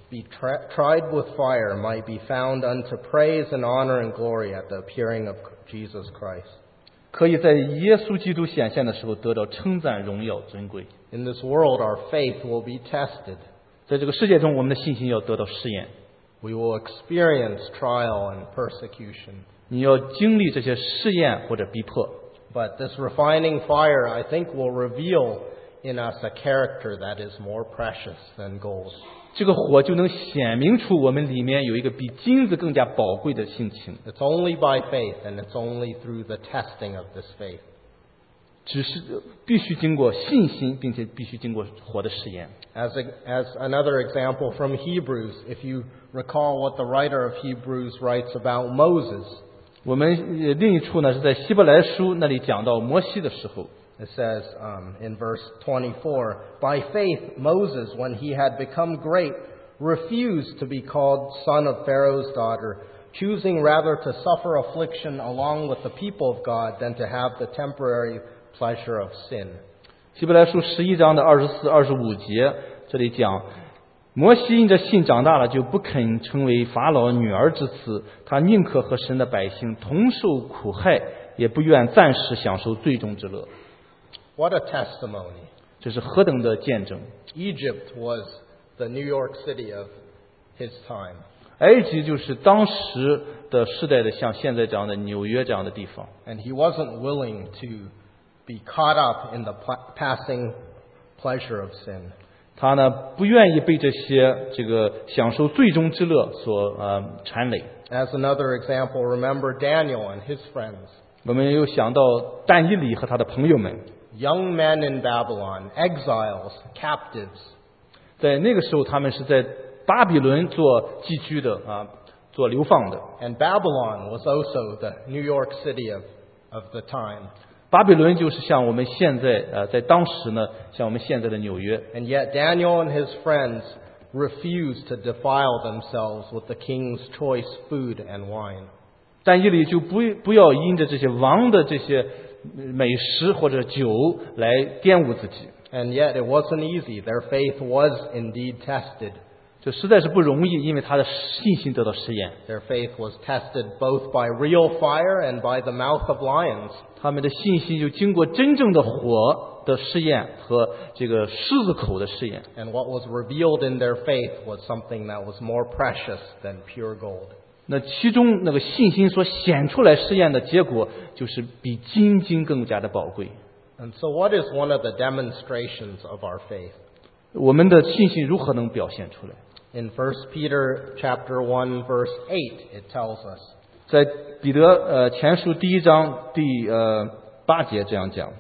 be tra- tried with fire, might be found unto praise and honor and glory at the appearing of Jesus Christ.
可以在耶稣基督显现的时候得到称赞、荣耀、尊贵。
In this world, our faith will be tested.
在这个世界中，我们的信心要得到试验。
We will experience trial and persecution.
你要经历这些试验或者逼迫。
But this refining fire, I think, will reveal in us a character that is more precious than gold.
这个火就能显明出我们里面有一个比金子更加宝贵的性情。
It's only by faith, and it's only through the testing of this faith.
只是必须经过信心，并且必须经过火的试验。
As, a, as another example from Hebrews, if you recall what the writer of Hebrews writes about Moses,
我们呃另一处呢是在希伯来书那里讲到摩西的时候，
it says um, in verse twenty-four, By faith Moses, when he had become great, refused to be called son of Pharaoh's daughter, choosing rather to suffer affliction along with the people of God than to have the temporary pleasure of sin.
希伯来书十一章的二十四、二十五节，这里讲，摩西因着信长大了，就不肯成为法老女儿之子，他宁可和神的百姓同受苦害，也不愿暂时享受最终之乐。
What a testimony.
这是何等的见证！
Egypt was the New York City of his time.
埃及就是当时的世代的，像现在这样的纽约这样的地方。
And he wasn't willing to be caught up in the pl- passing pleasure of sin.
他呢不愿意被这些这个享受最终之乐所呃缠累。
As another example, remember Daniel and his friends.
我们又想到但以理和他的朋友们，
Young men in Babylon, exiles, captives.
在那个时候他们是在巴比伦做寄居的啊，做流放的。
And Babylon was also the New York City of, of the time.
巴比伦就是像我们现在呃，在当时呢，像我们现在的纽约。
And yet Daniel and his friends refused to defile themselves with the king's choice food and wine.
但以理就不不要因着这些王的这些美食或者酒来玷污自己，
And yet it wasn't easy. Their faith was indeed tested.
这实在是不容易，因为他的信心得到试验。
Their faith was tested both by real fire and by the mouth of lions.
他们的信心就经过真正的火的试验和这个狮子口的试验。
And what was revealed in their faith was something that was more precious than pure gold.
那其中那个信心所显出来试验的结果，就是比金金更加的宝贵。
And so what is one of the demonstrations of our faith?
我们的信心如何能表现出来？
In First Peter chapter one verse eight, it tells us,
在彼得呃前书第一章第呃八节这样讲。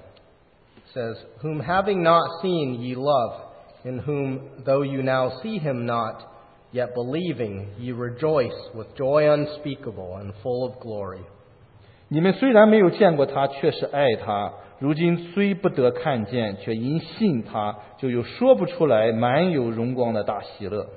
it says, Whom having not seen ye love, in whom though you now see him not, yet believing ye rejoice with joy unspeakable and full of glory.
你们虽然没有见过他，却是爱他；如今虽不得看见，却因信他，就有说不出来满有荣光的大喜乐。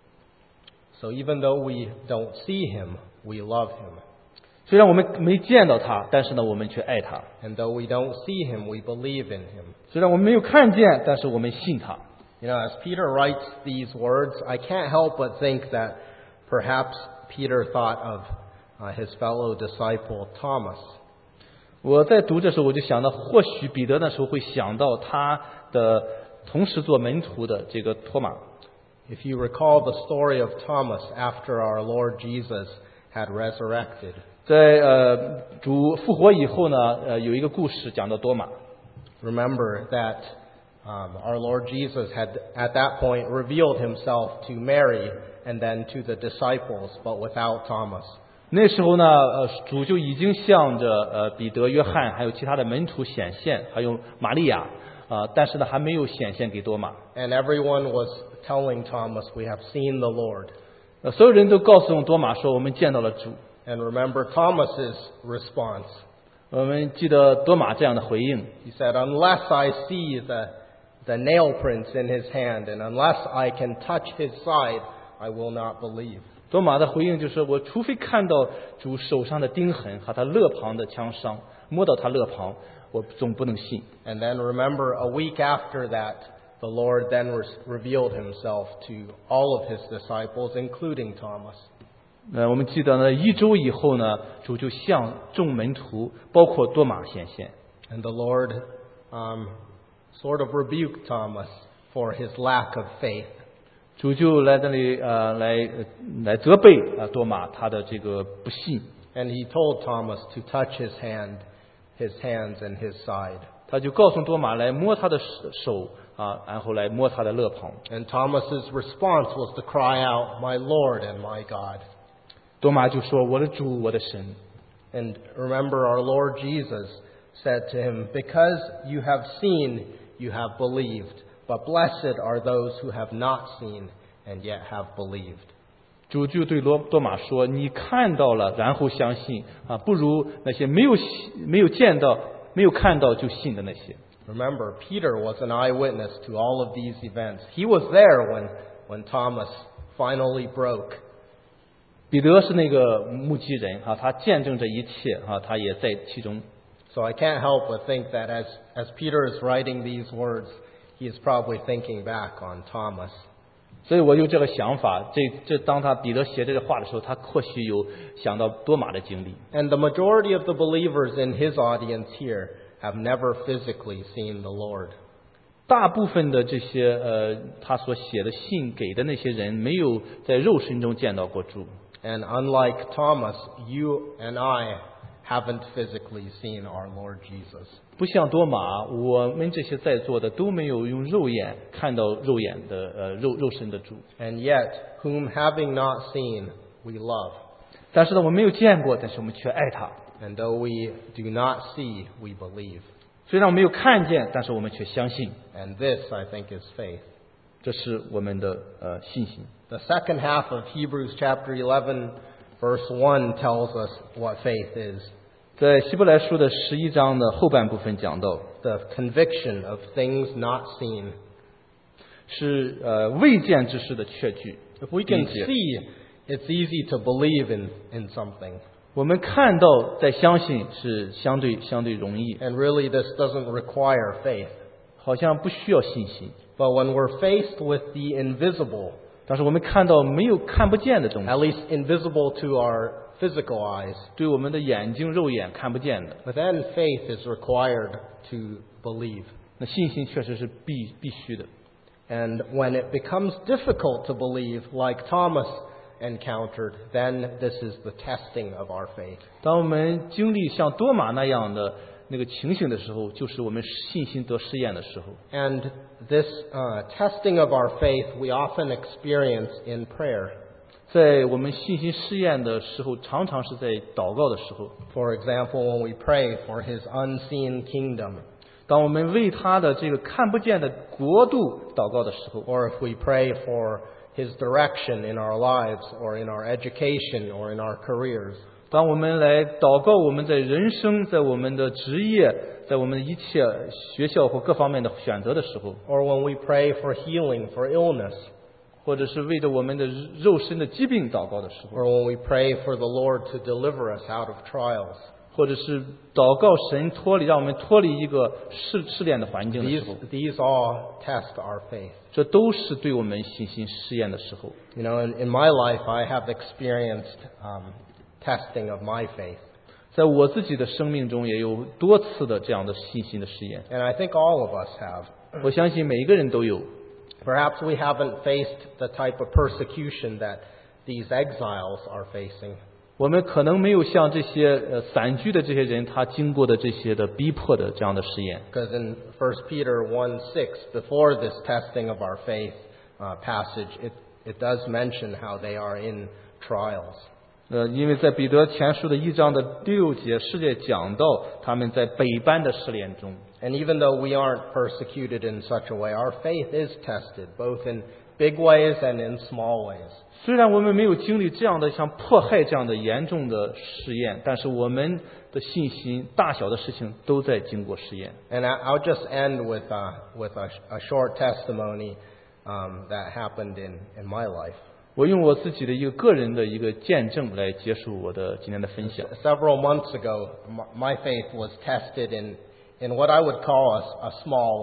So even though we don't see him, we love him.
虽然我们没见到他，但是呢，我们却爱他；
And though we don't see him, we believe in him.
虽然我们没有看见，但是我们信他。
You know, as Peter writes these words, I can't help but think that perhaps Peter thought of uh, his fellow disciple Thomas.
我在读这时候，我就想到，或许彼得那时候会想到他的同时做门徒的这个托马。
If you recall the story of Thomas after our Lord Jesus had resurrected,
在呃主复活以后呢，呃有一个故事讲到多马。
remember that um, our Lord Jesus had at that point revealed himself to Mary and then to the disciples, but without Thomas.
那时候呢，呃，主就已经向着呃彼得、约翰还有其他的门徒显现，还有玛利亚啊、呃，但是呢还没有显现给多马。
And everyone was telling Thomas, we have seen the Lord.
呃，所有人都告诉多马说，我们见到了主。
And remember Thomas's response.
我们记得多马这样的回应。
He said, unless I see the, the nail prints in his hand and unless I can touch his side, I will not believe.
多马的回应就是：我除非看到主手上的钉痕和他肋旁的枪伤，摸到他肋旁，我总不能信。
And then remember, a week after that, the Lord then re- revealed himself to all of his disciples, including Thomas.
呃，我们记得呢，一周以后呢，主就向众门徒，包括多马显现。
And the Lord um, sort of rebuked Thomas for his lack of faith.
主就来这里呃来呃来责备啊、呃、多马他的这个不信，
And he told Thomas to touch his hand, his hands and his side.
他就告诉多马来摸他的手啊，然后来摸他的肋旁。
And Thomas's response was to cry out, "My Lord and my God."
多马就说：“我的主，我的神。”
And remember, our Lord Jesus said to him, "Because you have seen, you have believed. But blessed are those who have not seen and yet have believed."
主就对罗多马说：“你看到了，然后相信啊，不如那些没有没有见到、没有看到就信的那些。”
Remember, Peter was an eyewitness to all of these events. He was there when, when Thomas finally broke.
彼得是那个目击人啊，他见证这一切啊，他也在其中。
So I can't help but think that as, as Peter is writing these words, he is probably thinking back on Thomas.
所以我有这个想法，这这当他彼得写这个话的时候，他或许有想到多马的经历。
And the majority of the believers in his audience here have never physically seen the Lord.
大部分的这些呃，他所写的信给的那些人，没有在肉身中见到过主。
And unlike Thomas, you and I haven't physically seen our Lord Jesus.
不像多马，我们这些在座的都没有用肉眼看到肉眼的呃肉肉身的主。
And yet, whom having not seen, we love.
但是呢，我没有见过，但是我们却爱他。
And though we do not see, we believe.
虽然我没有看见，但是我们却相信。
And this, I think, is faith.
这是我们的呃信心。
The second half of Hebrews chapter eleven, verse one tells us what faith is.
在希伯来书的十一章的后半部分讲到，
The conviction of things not seen.
是呃未见之事的确据。
If we can
并且
see, it's easy to believe in, in something.
我们看到再相信是相对相对容易，
And really, this doesn't require faith.
好像不需要信心。
But when we're faced with the invisible,
但是我们看到没有看不见的东西，
at least invisible to our physical eyes,
对我们的眼睛肉眼看不见的，
but then faith is required to believe.
那信心确实是必必须的。
And when it becomes difficult to believe, like Thomas encountered, then this is the testing of our faith.
当我们经历像多马那样的那个情形的时候，就是我们信心得试验的时候。
And this uh, testing of our faith we often experience in prayer.
在我们信心试验的时候，常常是在祷告的时候。
For example, when we pray for His unseen kingdom,
当我们为他的这个看不见的国度祷告的时候，
or if we pray for His direction in our lives, or in our education, or in our careers,
当我们来祷告我们在人生、在我们的职业、在我们的一切学校或各方面的选择的时候，
or when we pray for healing for illness,
或者是为着我们的肉身的疾病祷告的时候，
or when we pray for the Lord to deliver us out of trials,
或者是祷告神脱离让我们脱离一个试试炼的环境的
these,
时候，
these all test our faith.
这都是对我们信心试验的时候。
You know, in, in my life, I have experienced um, testing of my faith.
在我自己的生命中也有多次的这样的信心的试验，
And I think all of us have.
我相信每一个人都有。
Perhaps we haven't faced the type of persecution that these exiles are facing.
我们可能没有像这些呃散居的这些人他经过的这些的逼迫的这样的试验。
Because in First Peter one six, before this testing of our faith uh, passage, it, it does mention how they are in trials.
呃，因为在彼得前书的一章的第六节，世界讲到他们在百般的试炼中。
And even though we aren't persecuted in such a way, our faith is tested, both in big ways and in small ways.
虽然我们没有经历这样的像迫害这样的严重的试验，但是我们的信心大小的事情都在经过试验。
And I- I'll just end with, uh, with a, a short testimony um, that happened in, in my life.
我用我自己的一个个人的一个见证来结束我的今天的分享。
Several months ago, m- my faith was tested in, in what I would call a, a small way.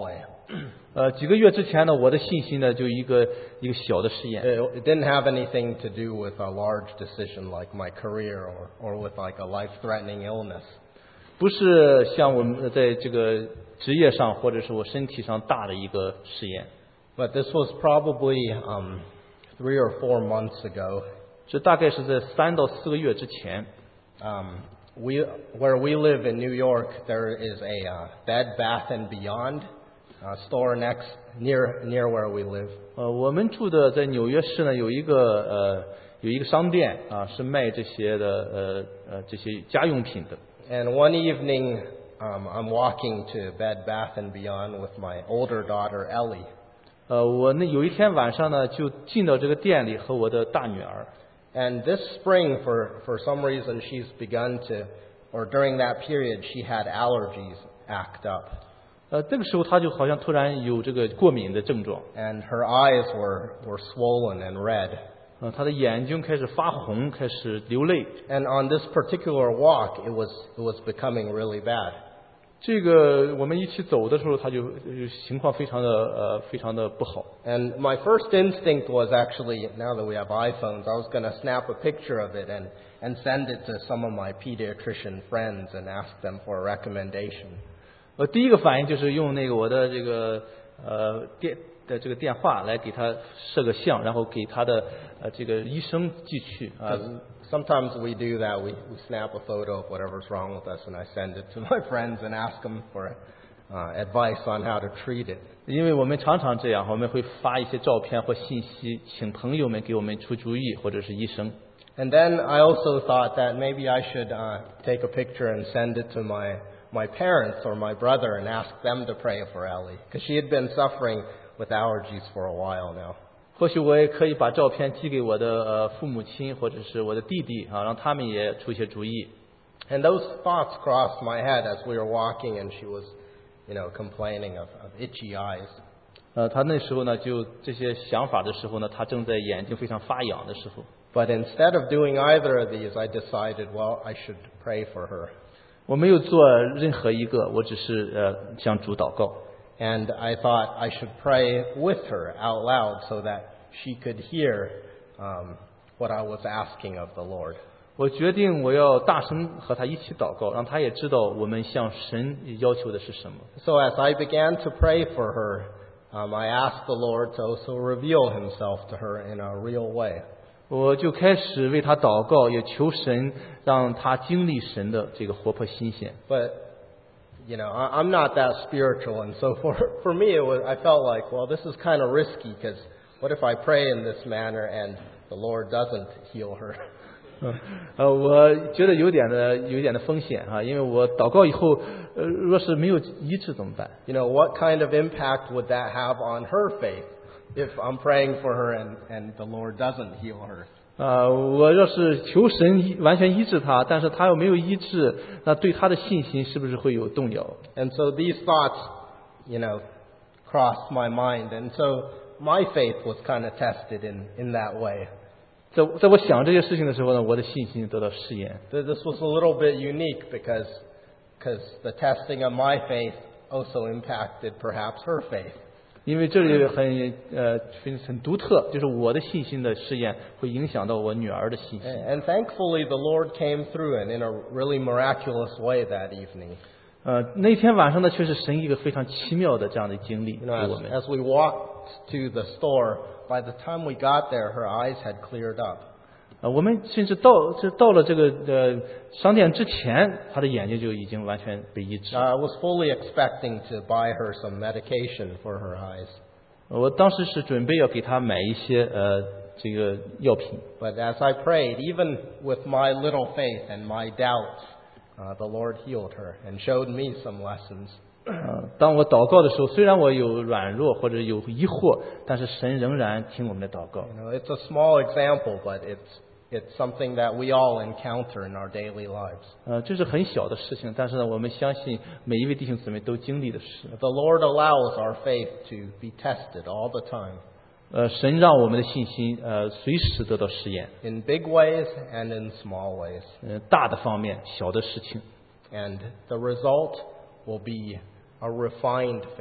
呃，几个月之前呢，我的信心呢就一个一个小的试验。
It, it didn't have anything to do with a large decision like my career or, or with like a life-threatening illness.
不是像我们在这个职业上或者是我身体上大的一个试验。
But this was probably um, three or four months ago.
这大概是在三到四个月之前。
Um, we, where we live in New York, there is a uh, Bed Bath and Beyond uh, store next near near where we live.
呃，我们住的在纽约市呢，有一个呃有一个商店啊，是卖这些的呃呃这些家用品的。
And one evening, um, I'm walking to Bed Bath and Beyond with my older daughter Ellie.
呃，我那有一天晚上呢，就进到这个店里和我的大女儿。
And this spring, for, for some reason, she's begun to, or during that period, she had allergies act up.
呃，这个时候她就好像突然有这个过敏的症状。
And her eyes were, were swollen and red.
呃，她的眼睛开始发红，开始流泪。
And on this particular walk, it was, it was becoming really bad.
这个我们一起走的时候，她就就情况非常的呃非常的不好。
And my first instinct was actually, now that we have iPhones, I was going to snap a picture of it and, and send it to some of my pediatrician friends and ask them for a recommendation.
我第一个反应就是用那个我的这个呃电的这个电话来给他摄个像，然后给他的呃这个医生寄去啊。
Sometimes we do that. We, we snap a photo of whatever's wrong with us, and I send it to my friends and ask them for uh, advice on how to treat it.
因为我们常常这样，我们会发一些照片或信息，请朋友们给我们出主意，或者是医生。
And then I also thought that maybe I should uh, take a picture and send it to my, my parents or my brother and ask them to pray for Ellie, because she had been suffering with allergies for a while now.
或许我也可以把照片寄给我的呃父母亲或者是我的弟弟啊，让他们也出些主意。
And those thoughts crossed my head as we were walking, and she was, you know, complaining of, of itchy eyes.
呃，他那时候呢，就这些想法的时候呢，他正在眼睛非常发痒的时候。
But instead of doing either of these, I decided, well, I should pray for her.
我没有做任何一个，我只是呃向主祷告。
And I thought I should pray with her out loud so that she could hear um, what I was asking of the Lord.
我决定我要大声和他一起祷告，让他也知道我们向神要求的是什么。
So as I began to pray for her, um, I asked the Lord to also reveal himself to her in a real way.
我就开始为他祷告，也求神让他经历神的这个活泼新鲜。
But you know, I, I'm not that spiritual, and so for for me, it was I felt like, well, this is kind of risky because what if I pray in this manner and the Lord doesn't heal her?
呃，我觉得有点的有点的风险啊，因为我祷告以后，呃，若是没有医治怎么办？
You know, what kind of impact would that have on her faith if I'm praying for her and and the Lord doesn't heal her?
啊，我要是求神医完全医治他，但是他又没有医治，那对他的信心是不是会有动摇？
And so these thoughts, you know, crossed my mind, and so my faith was kind of tested in in that way.
在在我想这些事情的时候呢，我的信心得到试验。
Th- This was a little bit unique because because the testing of my faith also impacted perhaps her faith.
因为这里很呃很很独特，就是我的信心的试验会影响到我女儿的信心。
And, and thankfully, the Lord came through and in a really miraculous way that evening.
呃，那天晚上呢，却是神一个非常奇妙的这样的经历
You
给
know,
我
as,
们。
as we walked to the store, by the time we got there, her eyes had cleared up.
呃，我们甚至到这到了这个呃商店之前，她的眼睛就已经完全被医治。
I was fully expecting to buy her some medication for her eyes.
我当时是准备要给她买一些呃这个药品，
But as I prayed, even with my little faith and my doubts, uh, the Lord healed her and showed me some lessons.
呃，当我祷告的时候，虽然我有软弱或者有疑惑，但是神仍然听我们的祷告。
You know, it's a small example, but it's it's something that we all encounter in our daily lives.
呃，这是很小的事情，但是呢，我们相信每一位弟兄姊妹都经历的事。
The Lord allows our faith to be tested all the time,
呃，神让我们的信心呃随时得到试验，
in big ways and in small ways.
呃，大的方面，小的事情。
And the result will be a refined faith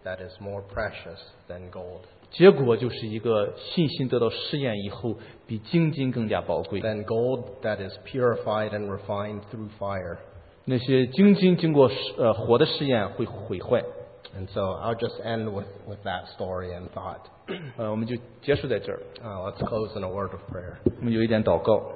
that is more precious than gold.
结果就是一个信心得到试验以后，比金金更加宝贵。
Than gold that is purified and refined through fire.
那些金金经过呃火的试验会毁坏。
And so I'll just end with, with that story and thought.
呃，我们就结束在这儿。
Uh, let's close in a word of prayer.
我们有一点祷告。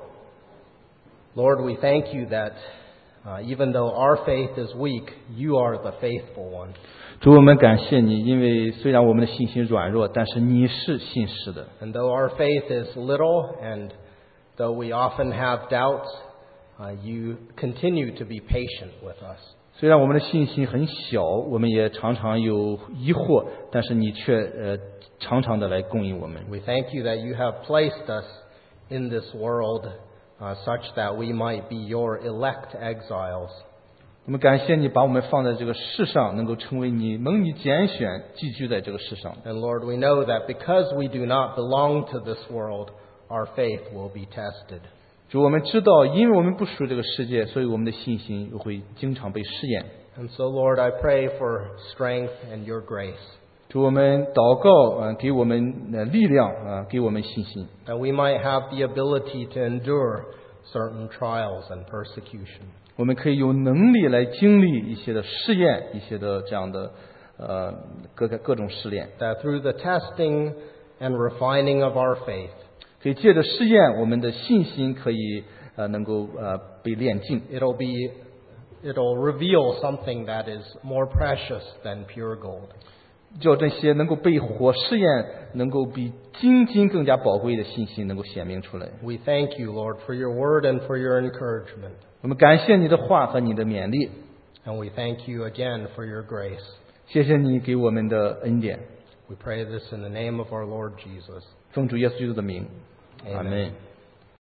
Lord, we thank you that uh, even though our faith is weak, you are the faithful one.
主，我们感谢你，因为虽然我们的信心软弱，但是你是信实的。
And though our faith is little and though we often have doubts, uh, you continue to be patient with us.
虽然我们的信心很小，我们也常常有疑惑，但是你却呃常常的来供应我们。
We thank you that you have placed us in this world uh, such that we might be your elect exiles.
我们感谢你把我们放在这个世上，能够成为你蒙你拣选寄居在这个世上。
And Lord, we know that because we do not belong to this world, our faith will be tested.
主，我们知道，因为我们不属于这个世界，所以我们的信心又会经常被试验。
And so, Lord, I pray for strength and your grace,
主，我们祷告，呃，给我们呃力量，啊、呃，给我们信心，
that we might have the ability to endure certain trials and persecution.
我们可以有能力来经历一些的试验，一些的这样的呃各个各种试炼，
That through the testing and refining of our faith,
可以借着试验，我们的信心可以呃能够呃被炼净，
it'll be, it'll reveal something that is more precious than pure gold.
叫这些能够被火试验，能够比金金更加宝贵的信心能够显明出来。
We thank you, Lord, for your word and for your encouragement.
我们感谢你的话和你的勉励，
And we thank you again for your grace.
谢谢你给我们的恩典。
We pray this in the name of our Lord Jesus.
奉主耶稣基督的名，阿
Amen.
门。